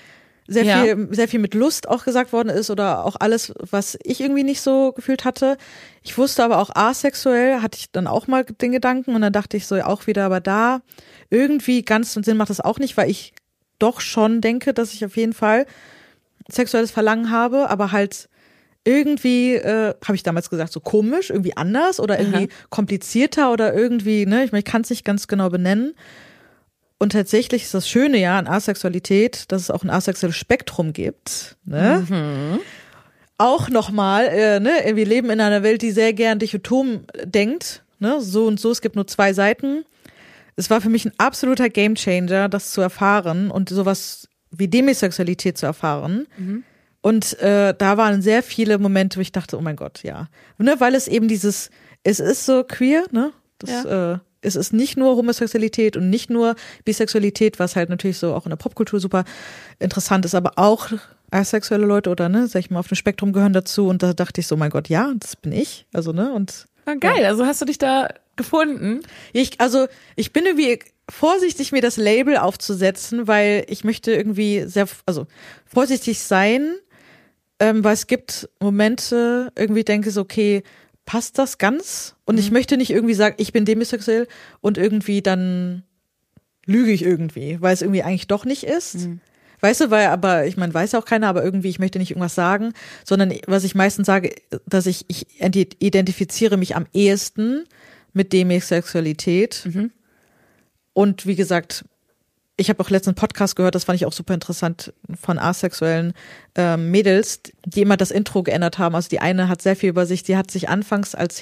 sehr viel mit Lust auch gesagt worden ist oder auch alles, was ich irgendwie nicht so gefühlt hatte. Ich wusste aber auch asexuell, hatte ich dann auch mal den Gedanken und dann dachte ich so auch wieder, aber da irgendwie ganz Sinn macht das auch nicht, weil ich doch schon denke, dass ich auf jeden Fall sexuelles Verlangen habe, aber halt irgendwie, habe ich damals gesagt, so komisch, irgendwie anders oder irgendwie komplizierter oder irgendwie, ne, ich kann es nicht ganz genau benennen. Und tatsächlich ist das Schöne ja an Asexualität, dass es auch ein asexuelles Spektrum gibt. Ne? Auch nochmal, ne, wir leben in einer Welt, die sehr gern dichotom denkt. Ne? So und so, es gibt nur 2 Seiten. Es war für mich ein absoluter Gamechanger, das zu erfahren und sowas wie Demisexualität zu erfahren. Und da waren sehr viele Momente, wo ich dachte, oh mein Gott, ja. Ne, weil es eben es ist so queer, ne? Es ist nicht nur Homosexualität und nicht nur Bisexualität, was halt natürlich so auch in der Popkultur super interessant ist, aber auch asexuelle Leute oder, ne, sag ich mal, auf dem Spektrum gehören dazu und da dachte ich so, mein Gott, ja, das bin ich, also, ne, und.
Ah, geil, also hast du dich da gefunden?
Ich bin irgendwie vorsichtig, mir das Label aufzusetzen, weil ich möchte irgendwie vorsichtig sein, weil es gibt Momente, irgendwie denke ich so, okay, passt das ganz? Und ich möchte nicht irgendwie sagen, ich bin demisexuell und irgendwie dann lüge ich irgendwie, weil es irgendwie eigentlich doch nicht ist. Weißt du, aber ich meine, weiß auch keiner, aber irgendwie, ich möchte nicht irgendwas sagen, sondern was ich meistens sage, dass ich identifiziere mich am ehesten mit Demisexualität. Und wie gesagt, ich habe auch letzten Podcast gehört, das fand ich auch super interessant, von asexuellen Mädels, die immer das Intro geändert haben. Also die eine hat sehr viel über sich, die hat sich anfangs als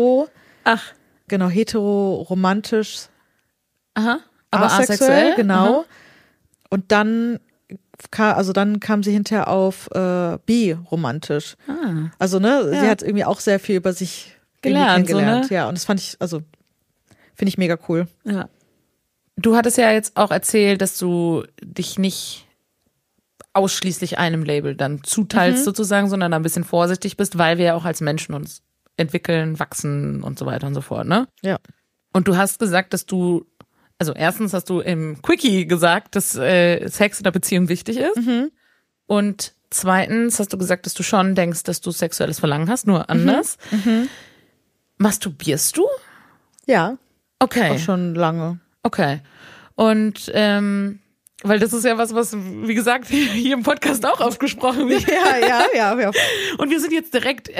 hetero-romantisch,
aber
asexuell, genau.
Aha.
Und dann kam sie hinterher auf bi-romantisch. Also sie hat irgendwie auch sehr viel über sich
kennengelernt.
So, ne? Ja, und das finde ich mega cool.
Ja. Du hattest ja jetzt auch erzählt, dass du dich nicht ausschließlich einem Label dann zuteilst sozusagen, sondern ein bisschen vorsichtig bist, weil wir ja auch als Menschen uns entwickeln, wachsen und so weiter und so fort, ne?
Ja.
Und du hast gesagt, also erstens hast du im Quickie gesagt, dass Sex in der Beziehung wichtig ist. Und zweitens hast du gesagt, dass du schon denkst, dass du sexuelles Verlangen hast, nur anders. Masturbierst du?
Ja.
Okay.
Auch schon lange.
Okay. Und weil das ist ja was, wie gesagt, hier im Podcast auch aufgesprochen wird.
Ja.
Und wir sind jetzt direkt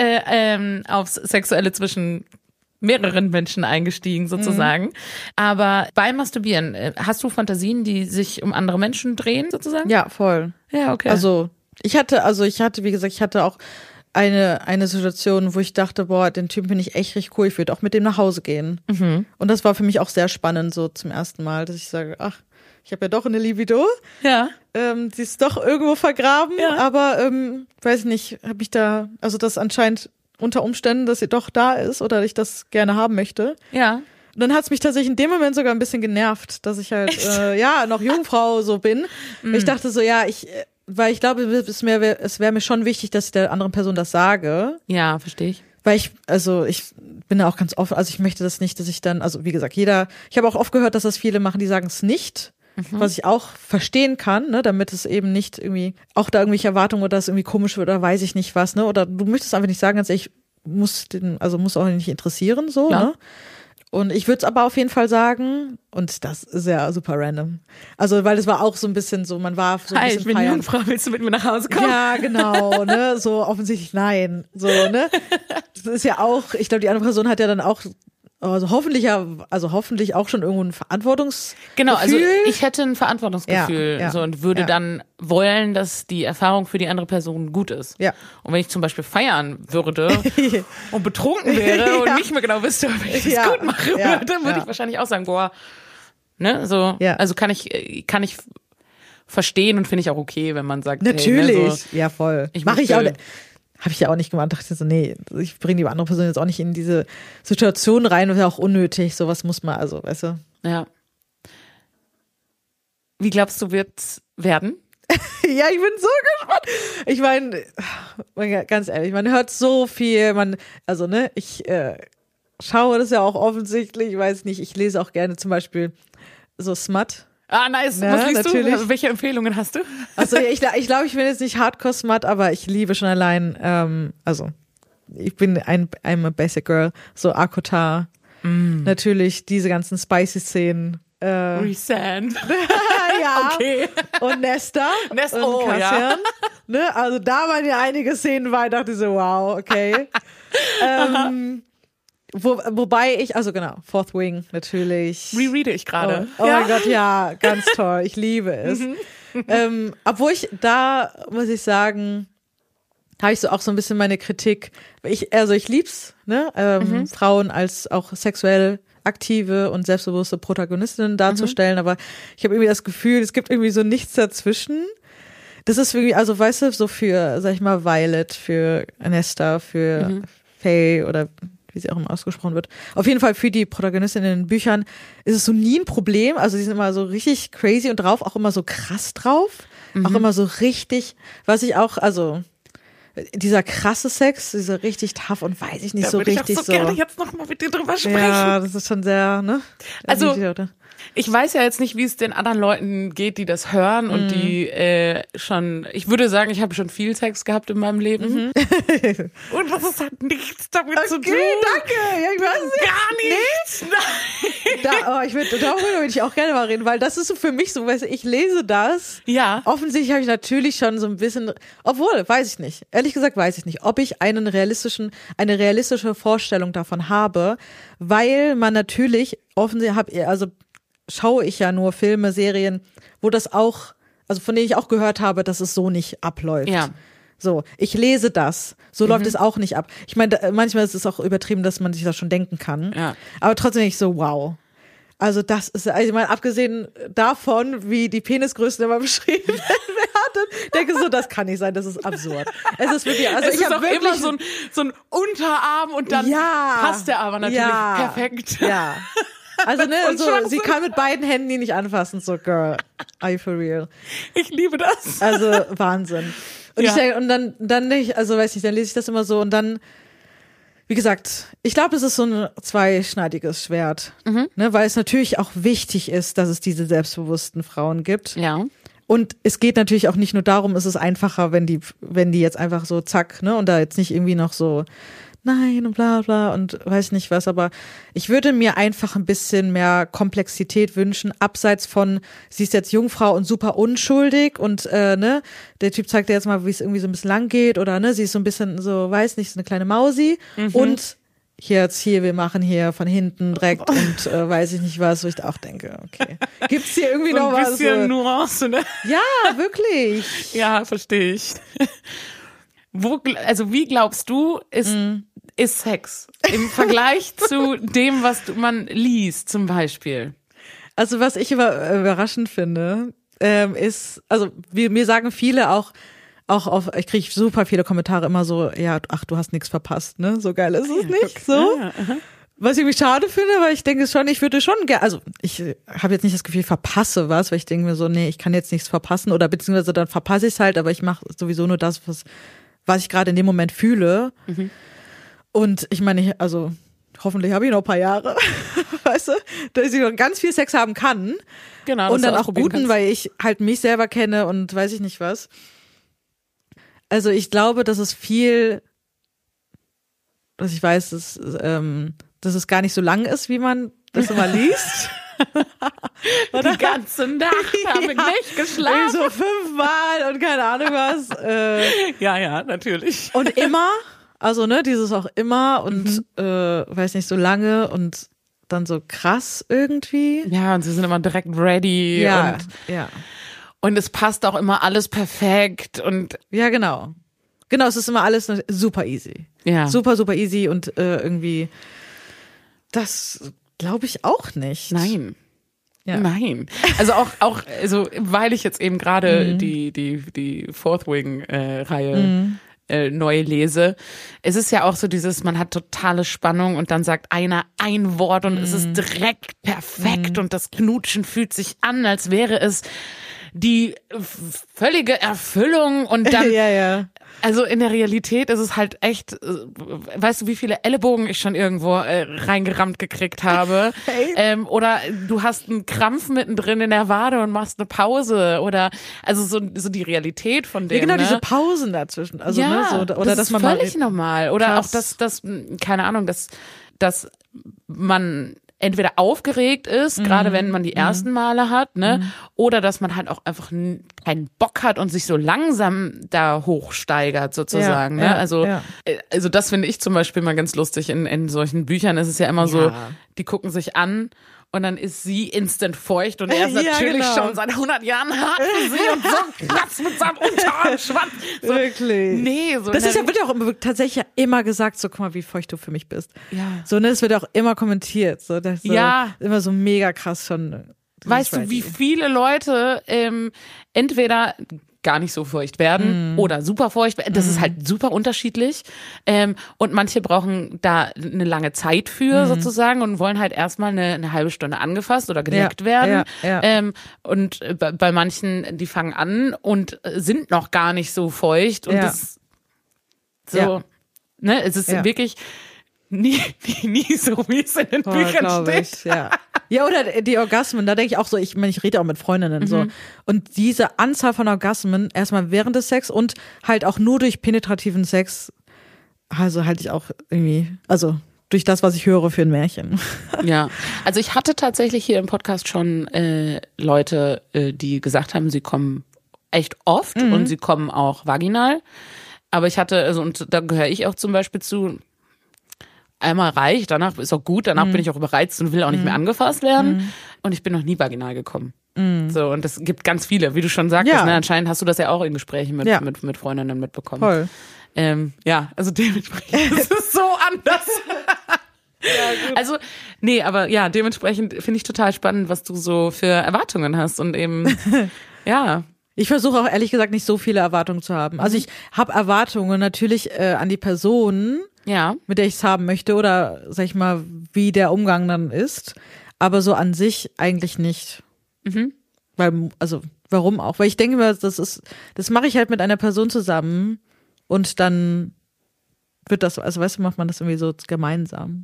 aufs Sexuelle zwischen mehreren Menschen eingestiegen sozusagen. Aber beim Masturbieren, hast du Fantasien, die sich um andere Menschen drehen sozusagen?
Ja, voll.
Ja, okay.
Also ich hatte, wie gesagt, ich hatte auch eine Situation, wo ich dachte, boah, den Typen finde ich echt richtig cool, ich würde auch mit dem nach Hause gehen. Und das war für mich auch sehr spannend, so zum ersten Mal, dass ich sage, ach, ich habe ja doch eine Libido.
Ja.
Sie ist doch irgendwo vergraben, aber weiß nicht, habe ich da, also das anscheinend unter Umständen, dass sie doch da ist oder ich das gerne haben möchte.
Ja.
Und dann hat es mich tatsächlich in dem Moment sogar ein bisschen genervt, dass ich halt noch Jungfrau so bin. Ich dachte so, weil ich glaube, es wäre mir schon wichtig, dass ich der anderen Person das sage.
Ja, verstehe ich.
Weil ich bin da auch ganz offen, also ich möchte das nicht, dass ich dann, also wie gesagt, ich habe auch oft gehört, dass das viele machen, die sagen es nicht, was ich auch verstehen kann, ne, damit es eben nicht irgendwie, auch da irgendwelche Erwartungen oder das irgendwie komisch wird oder weiß ich nicht was, ne, oder du möchtest einfach nicht sagen, ganz ehrlich, muss auch nicht interessieren, so,
ja.
Ne. Und ich würde es aber auf jeden Fall sagen, und das ist ja super random. Also, weil es war auch so ein bisschen so, man war so ein bisschen
ich bin
feiern.
Jungfrau, willst du mit mir nach Hause kommen?
Ja, genau, ne, so offensichtlich nein, so, ne. Das ist ja auch, ich glaube, die andere Person hat ja dann auch, hoffentlich auch schon irgendwo ein Verantwortungsgefühl.
Genau, also ich hätte ein Verantwortungsgefühl
ja,
so und würde dann wollen, dass die Erfahrung für die andere Person gut ist.
Ja.
Und wenn ich zum Beispiel feiern würde und betrunken wäre und nicht mehr genau wüsste, ob ich das gut machen würde, dann würde ich wahrscheinlich auch sagen, boah, ne, so, also kann ich verstehen und finde ich auch okay, wenn man sagt,
natürlich,
hey, ne, so,
ja voll. Mache ich auch. Habe ich ja auch nicht gemacht. Dachte so, nee, ich bringe die andere Person jetzt auch nicht in diese Situation rein. Das ist ja auch unnötig. Sowas muss man, also, weißt du.
Ja. Wie glaubst du, wird's werden?
Ja, ich bin so gespannt. Ich meine, ganz ehrlich, man hört so viel. Ich schaue das ja auch offensichtlich. Ich weiß nicht, ich lese auch gerne zum Beispiel so Smut.
Ah, nice.
Ja,
was liest
natürlich.
du? Welche Empfehlungen hast du?
Also ich glaube, ich bin jetzt nicht Hardcore-Smut, aber ich liebe schon allein, ich bin I'm a basic girl, so Akotar, natürlich diese ganzen spicy Szenen.
Resand.
Ja.
Okay.
Und Nesta. Und Cassian.
Ja.
Ne? Also da waren ja einige Szenen bei, dachte ich so, wow, okay. Wobei ich, also genau, Fourth Wing natürlich.
Rereade ich gerade.
Oh mein Gott, ja, ganz toll. Ich liebe es. Obwohl da muss ich sagen, habe ich so auch so ein bisschen meine Kritik. Ich lieb's, ne? Frauen als auch sexuell aktive und selbstbewusste Protagonistinnen darzustellen, aber ich habe irgendwie das Gefühl, es gibt irgendwie so nichts dazwischen. Das ist irgendwie, also weißt du, so für, sag ich mal, Violet, für Nesta, für Faye oder wie sie auch immer ausgesprochen wird. Auf jeden Fall für die Protagonistinnen in den Büchern ist es so nie ein Problem. Also die sind immer so richtig crazy und drauf, auch immer so krass drauf. Auch immer so richtig, was ich auch, also dieser krasse Sex, dieser richtig tough und weiß ich nicht,
da
so
würde
richtig
ich auch so gerne jetzt noch mal mit dir drüber sprechen.
Ja, das ist schon sehr, ne?
Also, ich weiß ja jetzt nicht, wie es den anderen Leuten geht, die das hören und die schon, ich würde sagen, ich habe schon viel Sex gehabt in meinem Leben. Und das hat nichts damit zu tun.
Danke. Ja, ich weiß
Gar nichts. Nein.
Darüber würde ich auch gerne mal reden, weil das ist so für mich so, weißt du, ich lese das.
Ja.
Offensichtlich habe ich natürlich schon so ein bisschen, obwohl, weiß ich nicht. Ehrlich gesagt weiß ich nicht, ob ich eine realistische Vorstellung davon habe, weil man natürlich offensichtlich schaue ich ja nur Filme, Serien, wo das auch, also von denen ich auch gehört habe, dass es so nicht abläuft.
Ja.
So, ich lese das. So läuft es auch nicht ab. Ich meine, manchmal ist es auch übertrieben, dass man sich das schon denken kann.
Ja.
Aber trotzdem nicht so, wow. Also das ist, also ich meine, abgesehen davon, wie die Penisgrößen immer beschrieben werden, denke so, das kann nicht sein, das ist absurd. Es ist wirklich, also
es
ich habe wirklich
immer so ein Unterarm und dann passt der aber natürlich perfekt.
Ja. Also ne, so, sie kann mit beiden Händen die nicht anfassen, so girl, are you for real?
Ich liebe das.
Also Wahnsinn. Und ich denke, und dann nicht, also weiß nicht, dann lese ich das immer so und dann, wie gesagt, ich glaube, es ist so ein zweischneidiges Schwert, ne, weil es natürlich auch wichtig ist, dass es diese selbstbewussten Frauen gibt.
Ja.
Und es geht natürlich auch nicht nur darum, es ist einfacher, wenn die jetzt einfach so zack, ne, und da jetzt nicht irgendwie noch so nein und bla bla und weiß nicht was, aber ich würde mir einfach ein bisschen mehr Komplexität wünschen, abseits von, sie ist jetzt Jungfrau und super unschuldig und ne, der Typ zeigt dir jetzt mal, wie es irgendwie so ein bisschen lang geht oder ne, sie ist so ein bisschen so, weiß nicht, so eine kleine Mausi und hier, wir machen hier von hinten direkt und weiß ich nicht was, wo ich auch denke, okay. Gibt's hier irgendwie
so
noch was?
Ein bisschen Nuance, ne?
Ja, wirklich.
Ja, verstehe ich. Wie glaubst du, ist Sex im Vergleich zu dem, was man liest, zum Beispiel?
Also was ich überraschend finde, ist, also mir sagen viele auch ich kriege super viele Kommentare immer so, ja, ach, du hast nichts verpasst, ne? So geil ist es nicht, so. Ja, was ich irgendwie schade finde, weil ich denke schon, ich würde schon gerne, also ich habe jetzt nicht das Gefühl, ich verpasse was, weil ich denke mir so, nee, ich kann jetzt nichts verpassen oder beziehungsweise dann verpasse ich es halt, aber ich mache sowieso nur das, was ich gerade in dem Moment fühle. Und ich meine, also hoffentlich habe ich noch ein paar Jahre, weißt du, dass ich noch ganz viel Sex haben kann.
Genau.
Und dann auch guten, weil ich halt mich selber kenne und weiß ich nicht was. Also ich glaube, dass es viel, dass ich weiß, dass es gar nicht so lang ist, wie man das immer liest.
Die ganze Nacht habe ich nicht geschlafen.
So 5-mal und keine Ahnung was.
Ja, natürlich.
Und immer, also ne, dieses auch immer und weiß nicht, so lange und dann so krass irgendwie.
Ja, und sie sind immer direkt ready.
Ja,
und es passt auch immer alles perfekt und
ja, genau. Genau, es ist immer alles super easy.
Ja.
Super, super easy und irgendwie das glaube ich auch nicht.
Nein.
Ja.
Nein. Also also weil ich jetzt eben gerade die Fourth Wing Reihe neu lese. Es ist ja auch so man hat totale Spannung und dann sagt einer ein Wort und es ist direkt perfekt und das Knutschen fühlt sich an, als wäre es die völlige Erfüllung und dann
ja.
Also in der Realität ist es halt echt, weißt du, wie viele Ellenbogen ich schon irgendwo reingerammt gekriegt habe? Oder du hast einen Krampf mittendrin in der Wade und machst eine Pause oder also so die Realität von dem.
Ja, genau,
ne?
diese Pausen dazwischen. Also,
ja,
ne, so, oder
das
dass
ist
man
völlig normal. Oder
krass.
auch dass keine Ahnung, dass man entweder aufgeregt ist, gerade wenn man die ersten Male hat, ne, oder dass man halt auch einfach keinen Bock hat und sich so langsam da hochsteigert sozusagen, ne? Also das finde ich zum Beispiel mal ganz lustig in solchen Büchern ist es ja immer so, die gucken sich an und dann ist sie instant feucht und er ist natürlich schon seit 100 Jahren hart für sie und so krass mit seinem Unterarm schwanz. So,
wirklich.
Nee, so.
Das wird ja auch tatsächlich immer gesagt, so guck mal, wie feucht du für mich bist.
Ja.
So, ne, das wird auch immer kommentiert. So, das so, immer so mega krass schon.
Weißt du, wie viele Leute entweder gar nicht so feucht werden oder super feucht werden. Das ist halt super unterschiedlich. Und manche brauchen da eine lange Zeit für sozusagen und wollen halt erstmal eine halbe Stunde angefasst oder geleckt werden.
Ja.
Und bei manchen, die fangen an und sind noch gar nicht so feucht. Und das So, ne, es ist wirklich nie so, wie es in den Büchern steht.
Ich, ja, oder die Orgasmen, da denke ich auch so, ich meine, ich rede auch mit Freundinnen so. Und diese Anzahl von Orgasmen, erstmal während des Sex und halt auch nur durch penetrativen Sex, also halte ich auch irgendwie, also durch das, was ich höre, für ein Märchen.
Ja, also ich hatte tatsächlich hier im Podcast schon Leute, die gesagt haben, sie kommen echt oft und sie kommen auch vaginal. Aber ich hatte, also und da gehöre ich auch zum Beispiel zu, einmal reicht, danach ist auch gut, danach bin ich auch überreizt und will auch nicht mehr angefasst werden. Und ich bin noch nie vaginal gekommen. So, und es gibt ganz viele, wie du schon sagtest, ne? Anscheinend hast du das ja auch in Gesprächen mit Freundinnen mitbekommen.
Voll.
Also dementsprechend ist es so anders. Also, nee, aber ja, dementsprechend finde ich total spannend, was du so für Erwartungen hast und eben, ja.
Ich versuche auch ehrlich gesagt nicht so viele Erwartungen zu haben. Also ich habe Erwartungen natürlich an die Person, mit der ich es haben möchte oder sag ich mal, wie der Umgang dann ist. Aber so an sich eigentlich nicht. Weil, also warum auch? Weil ich denke mir, das mache ich halt mit einer Person zusammen und dann wird das, also weißt du, macht man das irgendwie so gemeinsam.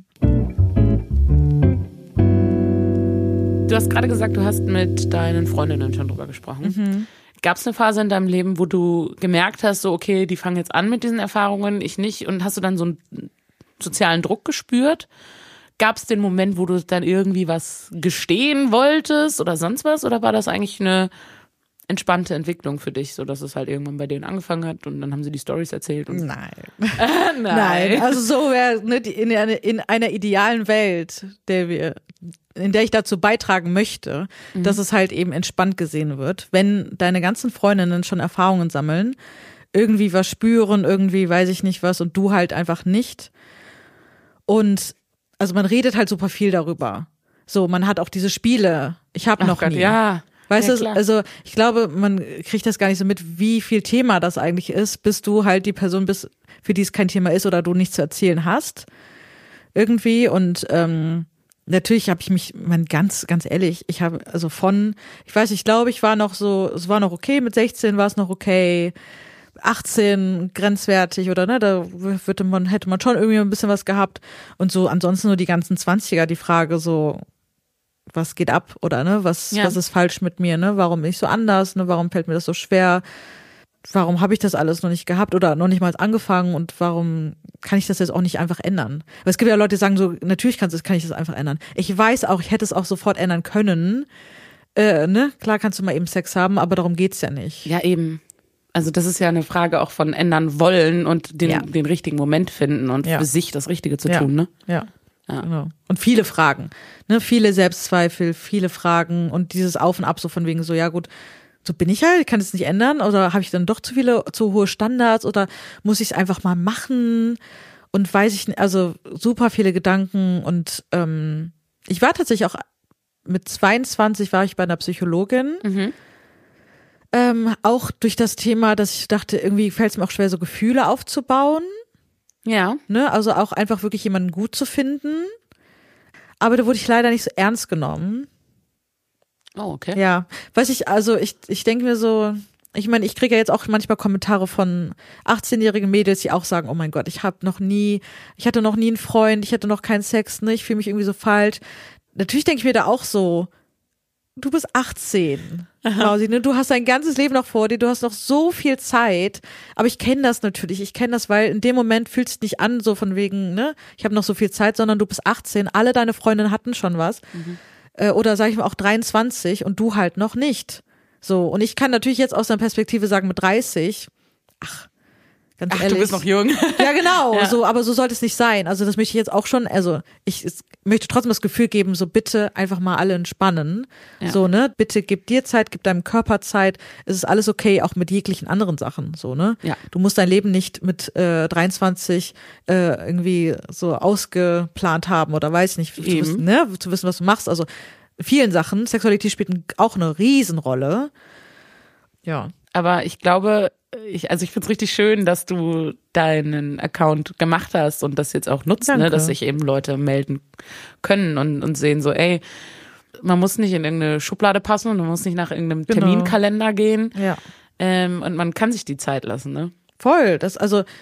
Du hast gerade gesagt, du hast mit deinen Freundinnen schon drüber gesprochen. Gab es eine Phase in deinem Leben, wo du gemerkt hast, so okay, die fangen jetzt an mit diesen Erfahrungen, ich nicht, und hast du dann so einen sozialen Druck gespürt? Gab es den Moment, wo du dann irgendwie was gestehen wolltest oder sonst was? Oder war das eigentlich eine entspannte Entwicklung für dich, so dass es halt irgendwann bei denen angefangen hat und dann haben sie die Storys erzählt? Und
Nein. Nein. Also so wäre in einer idealen Welt, in der ich dazu beitragen möchte, dass es halt eben entspannt gesehen wird, wenn deine ganzen Freundinnen schon Erfahrungen sammeln, irgendwie was spüren, irgendwie weiß ich nicht was und du halt einfach nicht. Und also man redet halt super viel darüber. So, man hat auch diese Spiele. Ich habe noch nie.
Ja.
Weißt du, also ich glaube, man kriegt das gar nicht so mit, wie viel Thema das eigentlich ist, bis du halt die Person bist, für die es kein Thema ist oder du nichts zu erzählen hast. Irgendwie. Und natürlich habe ich mich, ganz ehrlich, ich habe, also ich weiß, ich glaube, ich war noch so, es war noch okay, mit 16 war es noch okay, 18 grenzwertig oder ne, da hätte man schon irgendwie ein bisschen was gehabt und so ansonsten nur die ganzen 20er, die Frage so, was geht ab oder ne, was ist falsch mit mir, ne, warum bin ich so anders, ne, warum fällt mir das so schwer, warum habe ich das alles noch nicht gehabt oder noch nicht mal angefangen und warum kann ich das jetzt auch nicht einfach ändern? Weil es gibt ja Leute, die sagen so, natürlich kann ich das einfach ändern. Ich weiß auch, ich hätte es auch sofort ändern können, ne, klar kannst du mal eben Sex haben, aber darum geht's ja nicht.
Ja, eben. Also das ist ja eine Frage auch von ändern wollen und den richtigen Moment finden und für sich das Richtige zu tun, ne?
Ja. Genau. Und viele Fragen, ne? Viele Selbstzweifel, viele Fragen und dieses Auf und Ab so von wegen so, ja gut, so bin ich halt, ich kann es nicht ändern oder habe ich dann doch zu hohe Standards oder muss ich es einfach mal machen und weiß ich nicht, also super viele Gedanken und ich war tatsächlich auch mit 22 war ich bei einer Psychologin. Auch durch das Thema, dass ich dachte, irgendwie fällt es mir auch schwer, so Gefühle aufzubauen.
Ja.
Ne? Also auch einfach wirklich jemanden gut zu finden. Aber da wurde ich leider nicht so ernst genommen.
Oh, okay.
Ja. Ich denke mir so, ich meine, ich kriege ja jetzt auch manchmal Kommentare von 18-jährigen Mädels, die auch sagen, oh mein Gott, ich hatte noch nie einen Freund, ich hatte noch keinen Sex, ne? Ich fühle mich irgendwie so falsch. Natürlich denke ich mir da auch so, du bist 18, Klausi, ne? Du hast dein ganzes Leben noch vor dir, du hast noch so viel Zeit, aber ich kenne das natürlich, weil in dem Moment fühlt es nicht an, so von wegen, ne, ich habe noch so viel Zeit, sondern du bist 18, alle deine Freundinnen hatten schon was, oder sag ich mal auch 23 und du halt noch nicht. So, und ich kann natürlich jetzt aus einer Perspektive sagen, mit 30, ganz ehrlich.
Du bist noch jung.
Ja, genau, so, aber so sollte es nicht sein. Also das möchte ich jetzt auch schon, also ich möchte trotzdem das Gefühl geben, so bitte einfach mal alle entspannen. Ja. So, ne, bitte gib dir Zeit, gib deinem Körper Zeit. Es ist alles okay, auch mit jeglichen anderen Sachen, so, ne.
Ja.
Du musst dein Leben nicht mit 23 irgendwie so ausgeplant haben oder weiß nicht, zu wissen, was du machst. Also vielen Sachen, Sexualität spielt auch eine Riesenrolle. Ja.
Aber ich glaube, ich finde es richtig schön, dass du deinen Account gemacht hast und das jetzt auch nutzt, ne, dass sich eben Leute melden können und sehen so, ey, man muss nicht in irgendeine Schublade passen und man muss nicht nach irgendeinem Terminkalender gehen.
Ja.
Und man kann sich die Zeit lassen, ne?
Voll. Das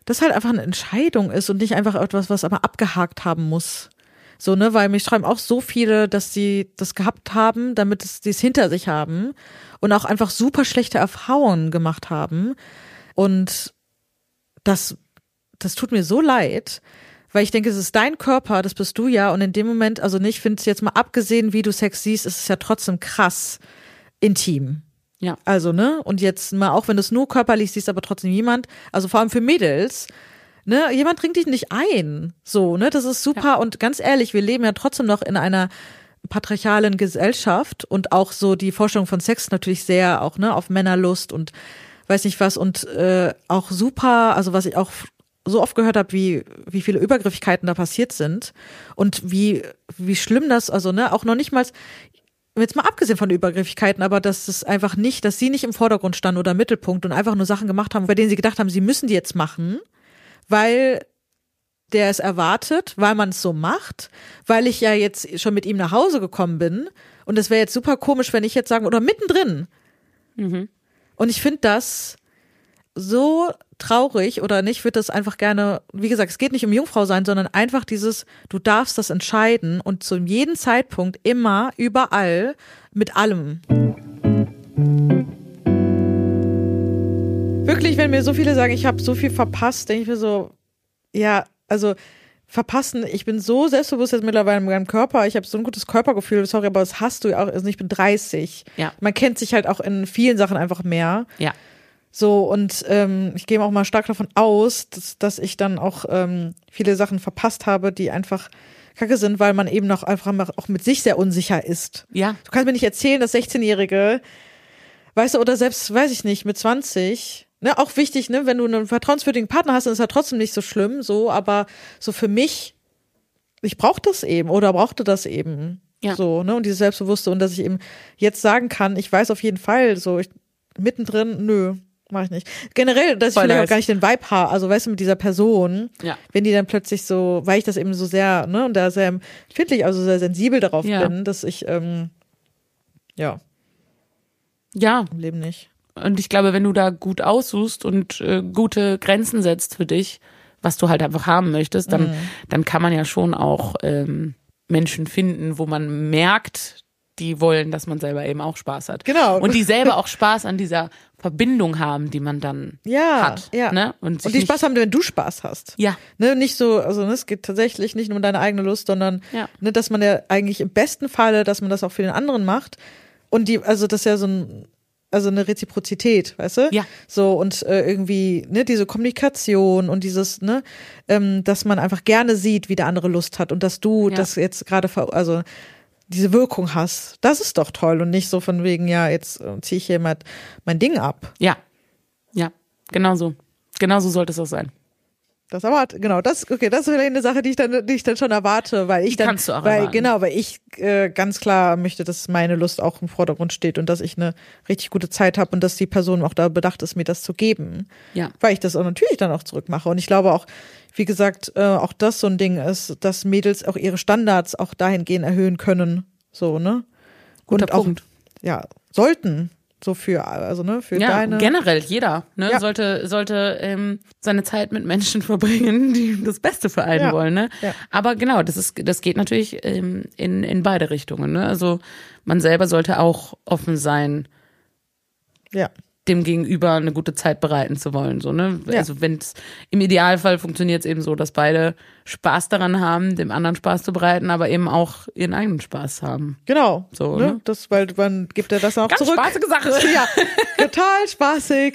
das halt einfach eine Entscheidung ist und nicht einfach etwas, was aber abgehakt haben muss. So, ne, weil mich schreiben auch so viele, dass sie das gehabt haben, damit sie es hinter sich haben und auch einfach super schlechte Erfahrungen gemacht haben. Und das tut mir so leid, weil ich denke, es ist dein Körper, das bist du ja. Und in dem Moment, also ich finde es jetzt mal abgesehen, wie du Sex siehst, ist es ja trotzdem krass intim.
Ja.
Also, ne, und jetzt mal, auch wenn du es nur körperlich siehst, aber trotzdem jemand, also vor allem für Mädels, ne, jemand dringt dich nicht ein. So, ne, das ist super. Ja. Und ganz ehrlich, wir leben ja trotzdem noch in einer patriarchalen Gesellschaft und auch so die Vorstellung von Sex natürlich sehr auch, ne, auf Männerlust und weiß nicht was und auch super, also was ich auch so oft gehört habe, wie viele Übergriffigkeiten da passiert sind und wie schlimm das, also, ne, auch noch nicht mal, jetzt mal abgesehen von den Übergriffigkeiten, aber dass es einfach nicht, dass sie nicht im Vordergrund standen oder im Mittelpunkt und einfach nur Sachen gemacht haben, bei denen sie gedacht haben, sie müssen die jetzt machen, weil der es erwartet, weil man es so macht, weil ich ja jetzt schon mit ihm nach Hause gekommen bin und es wäre jetzt super komisch, wenn ich jetzt sagen, oder mittendrin. Mhm. Und ich finde das so traurig oder nicht, würde das einfach gerne, wie gesagt, es geht nicht um Jungfrau sein, sondern einfach dieses, du darfst das entscheiden und zu jedem Zeitpunkt immer, überall, mit allem. Wirklich, wenn mir so viele sagen, ich habe so viel verpasst, denke ich mir so, ja, also verpassen, ich bin so selbstbewusst jetzt mittlerweile in meinem Körper, ich habe so ein gutes Körpergefühl, sorry, aber das hast du ja auch, also ich bin 30.
Ja.
Man kennt sich halt auch in vielen Sachen einfach mehr.
Ja.
So, und ich gehe auch mal stark davon aus, dass ich dann auch viele Sachen verpasst habe, die einfach kacke sind, weil man eben noch einfach auch mit sich sehr unsicher ist.
Ja.
Du kannst mir nicht erzählen, dass 16-Jährige, weißt du, oder selbst, weiß ich nicht, mit 20, ne, auch wichtig, ne, wenn du einen vertrauenswürdigen Partner hast, dann ist ja trotzdem nicht so schlimm, so, aber so für mich, ich brauche das eben oder brauchte das eben. Ja. So, ne, und dieses Selbstbewusste und dass ich eben jetzt sagen kann, ich weiß auf jeden Fall, so, mittendrin, nö. Mach ich nicht. Generell, dass ich vielleicht auch gar nicht den Vibe habe, also weißt du, mit dieser Person, wenn die dann plötzlich so, weil ich das eben so sehr, ne, und da sehr empfindlich, also sehr sensibel darauf bin, dass ich, ja. Im Leben nicht.
Und ich glaube, wenn du da gut aussuchst und gute Grenzen setzt für dich, was du halt einfach haben möchtest, dann kann man ja schon auch Menschen finden, wo man merkt, die wollen, dass man selber eben auch Spaß hat.
Genau.
Und die selber auch Spaß an dieser Verbindung haben, die man dann hat.
Ja.
Ne?
Und die Spaß haben, wenn du Spaß hast.
Ja.
Ne, nicht so, also es geht tatsächlich nicht nur um deine eigene Lust, sondern ne, dass man ja eigentlich im besten Falle, dass man das auch für den anderen macht. Und also das ist ja so eine Reziprozität, weißt du?
Ja.
So, und irgendwie, ne, diese Kommunikation und dieses, ne, dass man einfach gerne sieht, wie der andere Lust hat und dass du das jetzt gerade, also diese Wirkung hast, das ist doch toll und nicht so von wegen, ja, jetzt ziehe ich hier mal mein Ding ab.
Ja, genau so. Genau so sollte es auch sein.
Das erwarte, genau, das ist vielleicht eine Sache, die ich dann schon erwarte, weil ich dann,
kannst du auch erwarten.
Genau, weil ich ganz klar möchte, dass meine Lust auch im Vordergrund steht und dass ich eine richtig gute Zeit habe und dass die Person auch da bedacht ist, mir das zu geben.
Ja.
Weil ich das auch natürlich dann auch zurückmache und ich glaube auch, wie gesagt, auch das so ein Ding ist, dass Mädels auch ihre Standards auch dahingehend erhöhen können, so, ne?
Guter
und auch,
Punkt.
Ja, sollten. So für, also ne, für deine.
Generell jeder, ne, sollte seine Zeit mit Menschen verbringen, die das Beste für einen wollen, ne.
Ja.
Aber genau, das geht natürlich in beide Richtungen, ne. Also man selber sollte auch offen sein, dem Gegenüber eine gute Zeit bereiten zu wollen, so, ne.
Ja.
Also im Idealfall funktioniert es eben so, dass beide Spaß daran haben, dem anderen Spaß zu bereiten, aber eben auch ihren eigenen Spaß haben.
Genau.
So,
ne? Das, weil man gibt ja das auch
ganz
zurück.
Spaßige Sache.
Ja, total spaßig.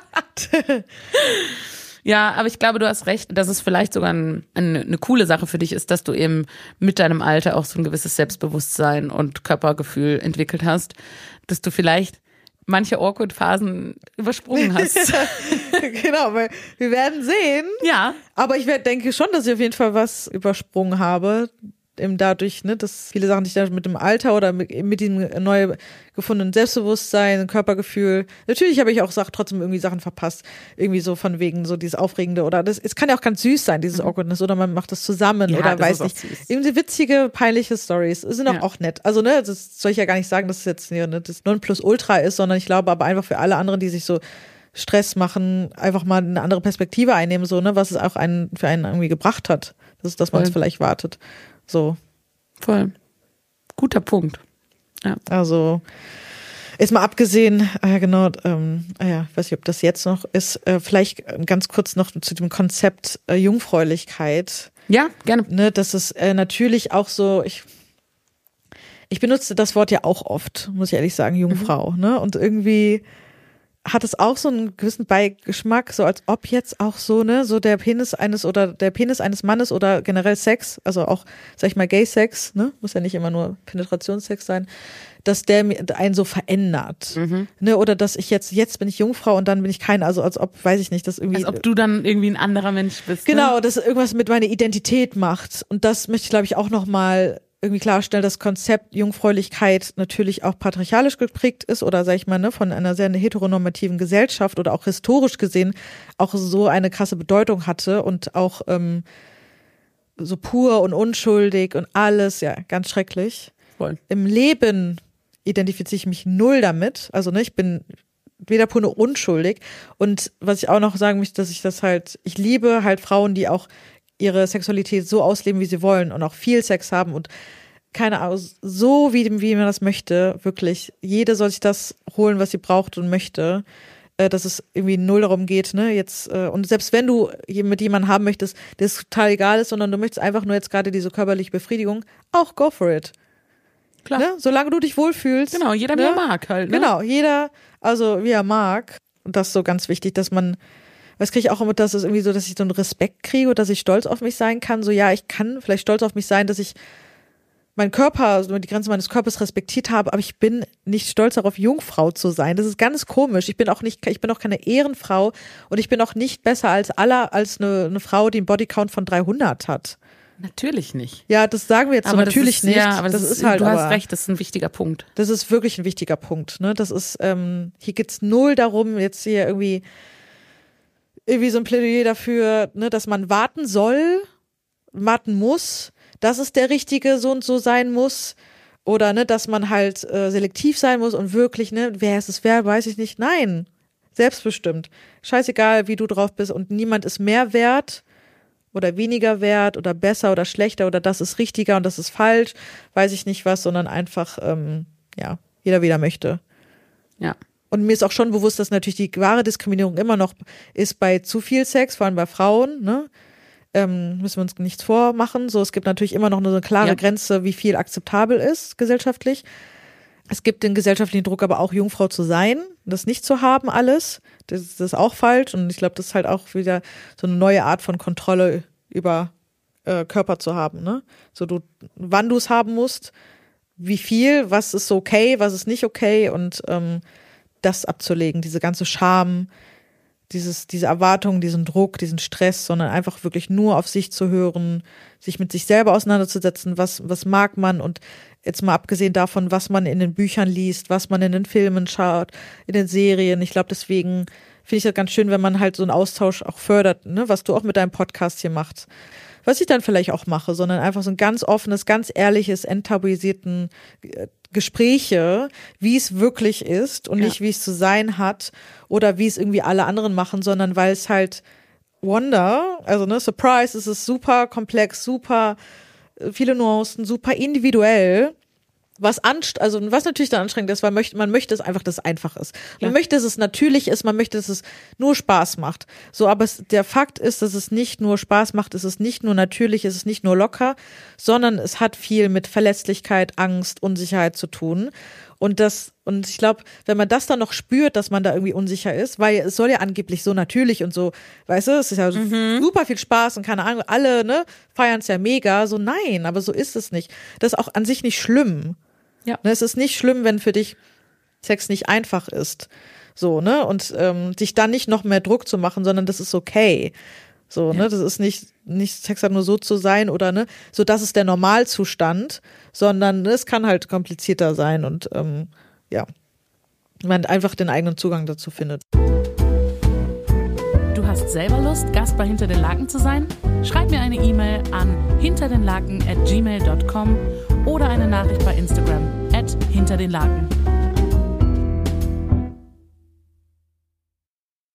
Ja, aber ich glaube, du hast recht, dass es vielleicht sogar eine coole Sache für dich ist, dass du eben mit deinem Alter auch so ein gewisses Selbstbewusstsein und Körpergefühl entwickelt hast, dass du vielleicht manche Awkward-Phasen übersprungen hast.
Genau, weil wir werden sehen.
Ja.
Aber ich denke schon, dass ich auf jeden Fall was übersprungen habe. Eben dadurch, ne, dass viele Sachen, die ich dann mit dem Alter oder mit dem neu gefundenen Selbstbewusstsein, Körpergefühl, natürlich habe ich auch trotzdem irgendwie Sachen verpasst. Irgendwie so von wegen so dieses Aufregende oder es kann ja auch ganz süß sein, dieses Awkwardness, oder man macht das zusammen oder weiß nicht. Irgendwie witzige, peinliche Stories sind auch nett. Also, ne, das soll ich ja gar nicht sagen, dass es jetzt das Nonplusultra ist, sondern ich glaube aber einfach für alle anderen, die sich so Stress machen, einfach mal eine andere Perspektive einnehmen, so, ne, was es auch für einen irgendwie gebracht hat. Das ist das, was man vielleicht wartet. So.
Voll. Guter Punkt. Ja.
Also, ist mal abgesehen, genau, ich weiß nicht, ob das jetzt noch ist, vielleicht ganz kurz noch zu dem Konzept Jungfräulichkeit.
Ja, gerne.
Ne, das ist natürlich auch so, ich benutze das Wort ja auch oft, muss ich ehrlich sagen, Jungfrau, ne, und irgendwie hat es auch so einen gewissen Beigeschmack, so als ob jetzt auch so, ne, so der Penis eines Mannes oder generell Sex, also auch, sag ich mal, Gay-Sex, ne, muss ja nicht immer nur Penetrationssex sein, dass der einen so verändert, ne, oder dass ich jetzt bin ich Jungfrau und dann bin ich keine, also als ob, weiß ich nicht, das irgendwie.
Als ob du dann irgendwie ein anderer Mensch bist.
Genau,
ne?
dass irgendwas mit meiner Identität macht und das möchte ich, glaube ich, auch nochmal irgendwie klarstellen, dass Konzept Jungfräulichkeit natürlich auch patriarchalisch geprägt ist oder, sag ich mal, ne, von einer sehr heteronormativen Gesellschaft oder auch historisch gesehen auch so eine krasse Bedeutung hatte und auch so pur und unschuldig und alles, ja, ganz schrecklich.
Voll.
Im Leben identifiziere ich mich null damit, also ne, ich bin weder pur noch unschuldig und was ich auch noch sagen möchte, dass ich liebe halt Frauen, die auch ihre Sexualität so ausleben, wie sie wollen und auch viel Sex haben und keine Ahnung, so wie man das möchte, wirklich. Jede soll sich das holen, was sie braucht und möchte, dass es irgendwie null darum geht, ne, jetzt, und selbst wenn du mit jemandem haben möchtest, der es total egal ist, sondern du möchtest einfach nur jetzt gerade diese körperliche Befriedigung, auch go for it.
Klar.
Ne? Solange du dich wohlfühlst.
Genau, jeder wie er mag halt. Ne?
Genau, jeder, also wie er mag. Und das ist so ganz wichtig, dass man, was kriege ich auch immer, dass es irgendwie so, dass ich so einen Respekt kriege und dass ich stolz auf mich sein kann. So, ja, ich kann vielleicht stolz auf mich sein, dass ich meinen Körper, also die Grenze meines Körpers respektiert habe, aber ich bin nicht stolz darauf, Jungfrau zu sein. Das ist ganz komisch. Ich bin auch keine Ehrenfrau und ich bin auch nicht besser als eine Frau, die einen Bodycount von 300 hat.
Natürlich nicht.
Ja, das sagen wir jetzt so natürlich nicht.
Ja, aber das ist halt, du hast recht, das ist ein wichtiger Punkt.
Das ist wirklich ein wichtiger Punkt. Ne? Das ist, hier geht's null darum, jetzt hier irgendwie so ein Plädoyer dafür, ne, dass man warten muss, dass es der Richtige so und so sein muss oder ne, dass man halt selektiv sein muss und wirklich, ne, wer ist es wer, weiß ich nicht. Nein, selbstbestimmt. Scheißegal, wie du drauf bist und niemand ist mehr wert oder weniger wert oder besser oder schlechter oder das ist richtiger und das ist falsch, weiß ich nicht was, sondern einfach, jeder wie er möchte.
Ja.
Und mir ist auch schon bewusst, dass natürlich die wahre Diskriminierung immer noch ist bei zu viel Sex, vor allem bei Frauen, ne? Müssen wir uns nichts vormachen. So, es gibt natürlich immer noch eine klare Grenze, wie viel akzeptabel ist gesellschaftlich. Es gibt den gesellschaftlichen Druck, aber auch Jungfrau zu sein, das nicht zu haben alles. Das ist auch falsch und ich glaube, das ist halt auch wieder so eine neue Art von Kontrolle über Körper zu haben, ne? So wann du es haben musst, wie viel, was ist okay, was ist nicht okay und das abzulegen, diese ganze Scham, diese Erwartung, diesen Druck, diesen Stress, sondern einfach wirklich nur auf sich zu hören, sich mit sich selber auseinanderzusetzen, was mag man und jetzt mal abgesehen davon, was man in den Büchern liest, was man in den Filmen schaut, in den Serien. Ich glaube, deswegen finde ich das ganz schön, wenn man halt so einen Austausch auch fördert, ne, was du auch mit deinem Podcast hier machst. Was ich dann vielleicht auch mache, sondern einfach so ein ganz offenes, ganz ehrliches, enttabuisierten Gespräche, wie es wirklich ist und nicht, wie es zu sein hat oder wie es irgendwie alle anderen machen, sondern weil es halt also ne, Surprise, es ist super komplex, super viele Nuancen, super individuell, was natürlich dann anstrengend ist, weil man möchte es einfach, dass es einfach ist. Man möchte, dass es natürlich ist, man möchte, dass es nur Spaß macht. So, aber der Fakt ist, dass es nicht nur Spaß macht, es ist nicht nur natürlich, es ist nicht nur locker, sondern es hat viel mit Verletzlichkeit, Angst, Unsicherheit zu tun. Und ich glaube, wenn man das dann noch spürt, dass man da irgendwie unsicher ist, weil es soll ja angeblich so natürlich und so, weißt du, es ist ja super viel Spaß und keine Ahnung, alle, ne, feiern es ja mega, so nein, aber so ist es nicht. Das ist auch an sich nicht schlimm. Ja. Ne, es ist nicht schlimm, wenn für dich Sex nicht einfach ist. So, ne, und dich dann nicht noch mehr Druck zu machen, sondern das ist okay. So, ne, das ist nicht Sex hat nur so zu sein oder ne, so das ist der Normalzustand, sondern es kann halt komplizierter sein und man einfach den eigenen Zugang dazu findet.
Du hast selber Lust, Gast bei Hinter den Laken zu sein? Schreib mir eine E-Mail an hinterdenlaken@gmail.com oder eine Nachricht bei Instagram @hinterdenlaken.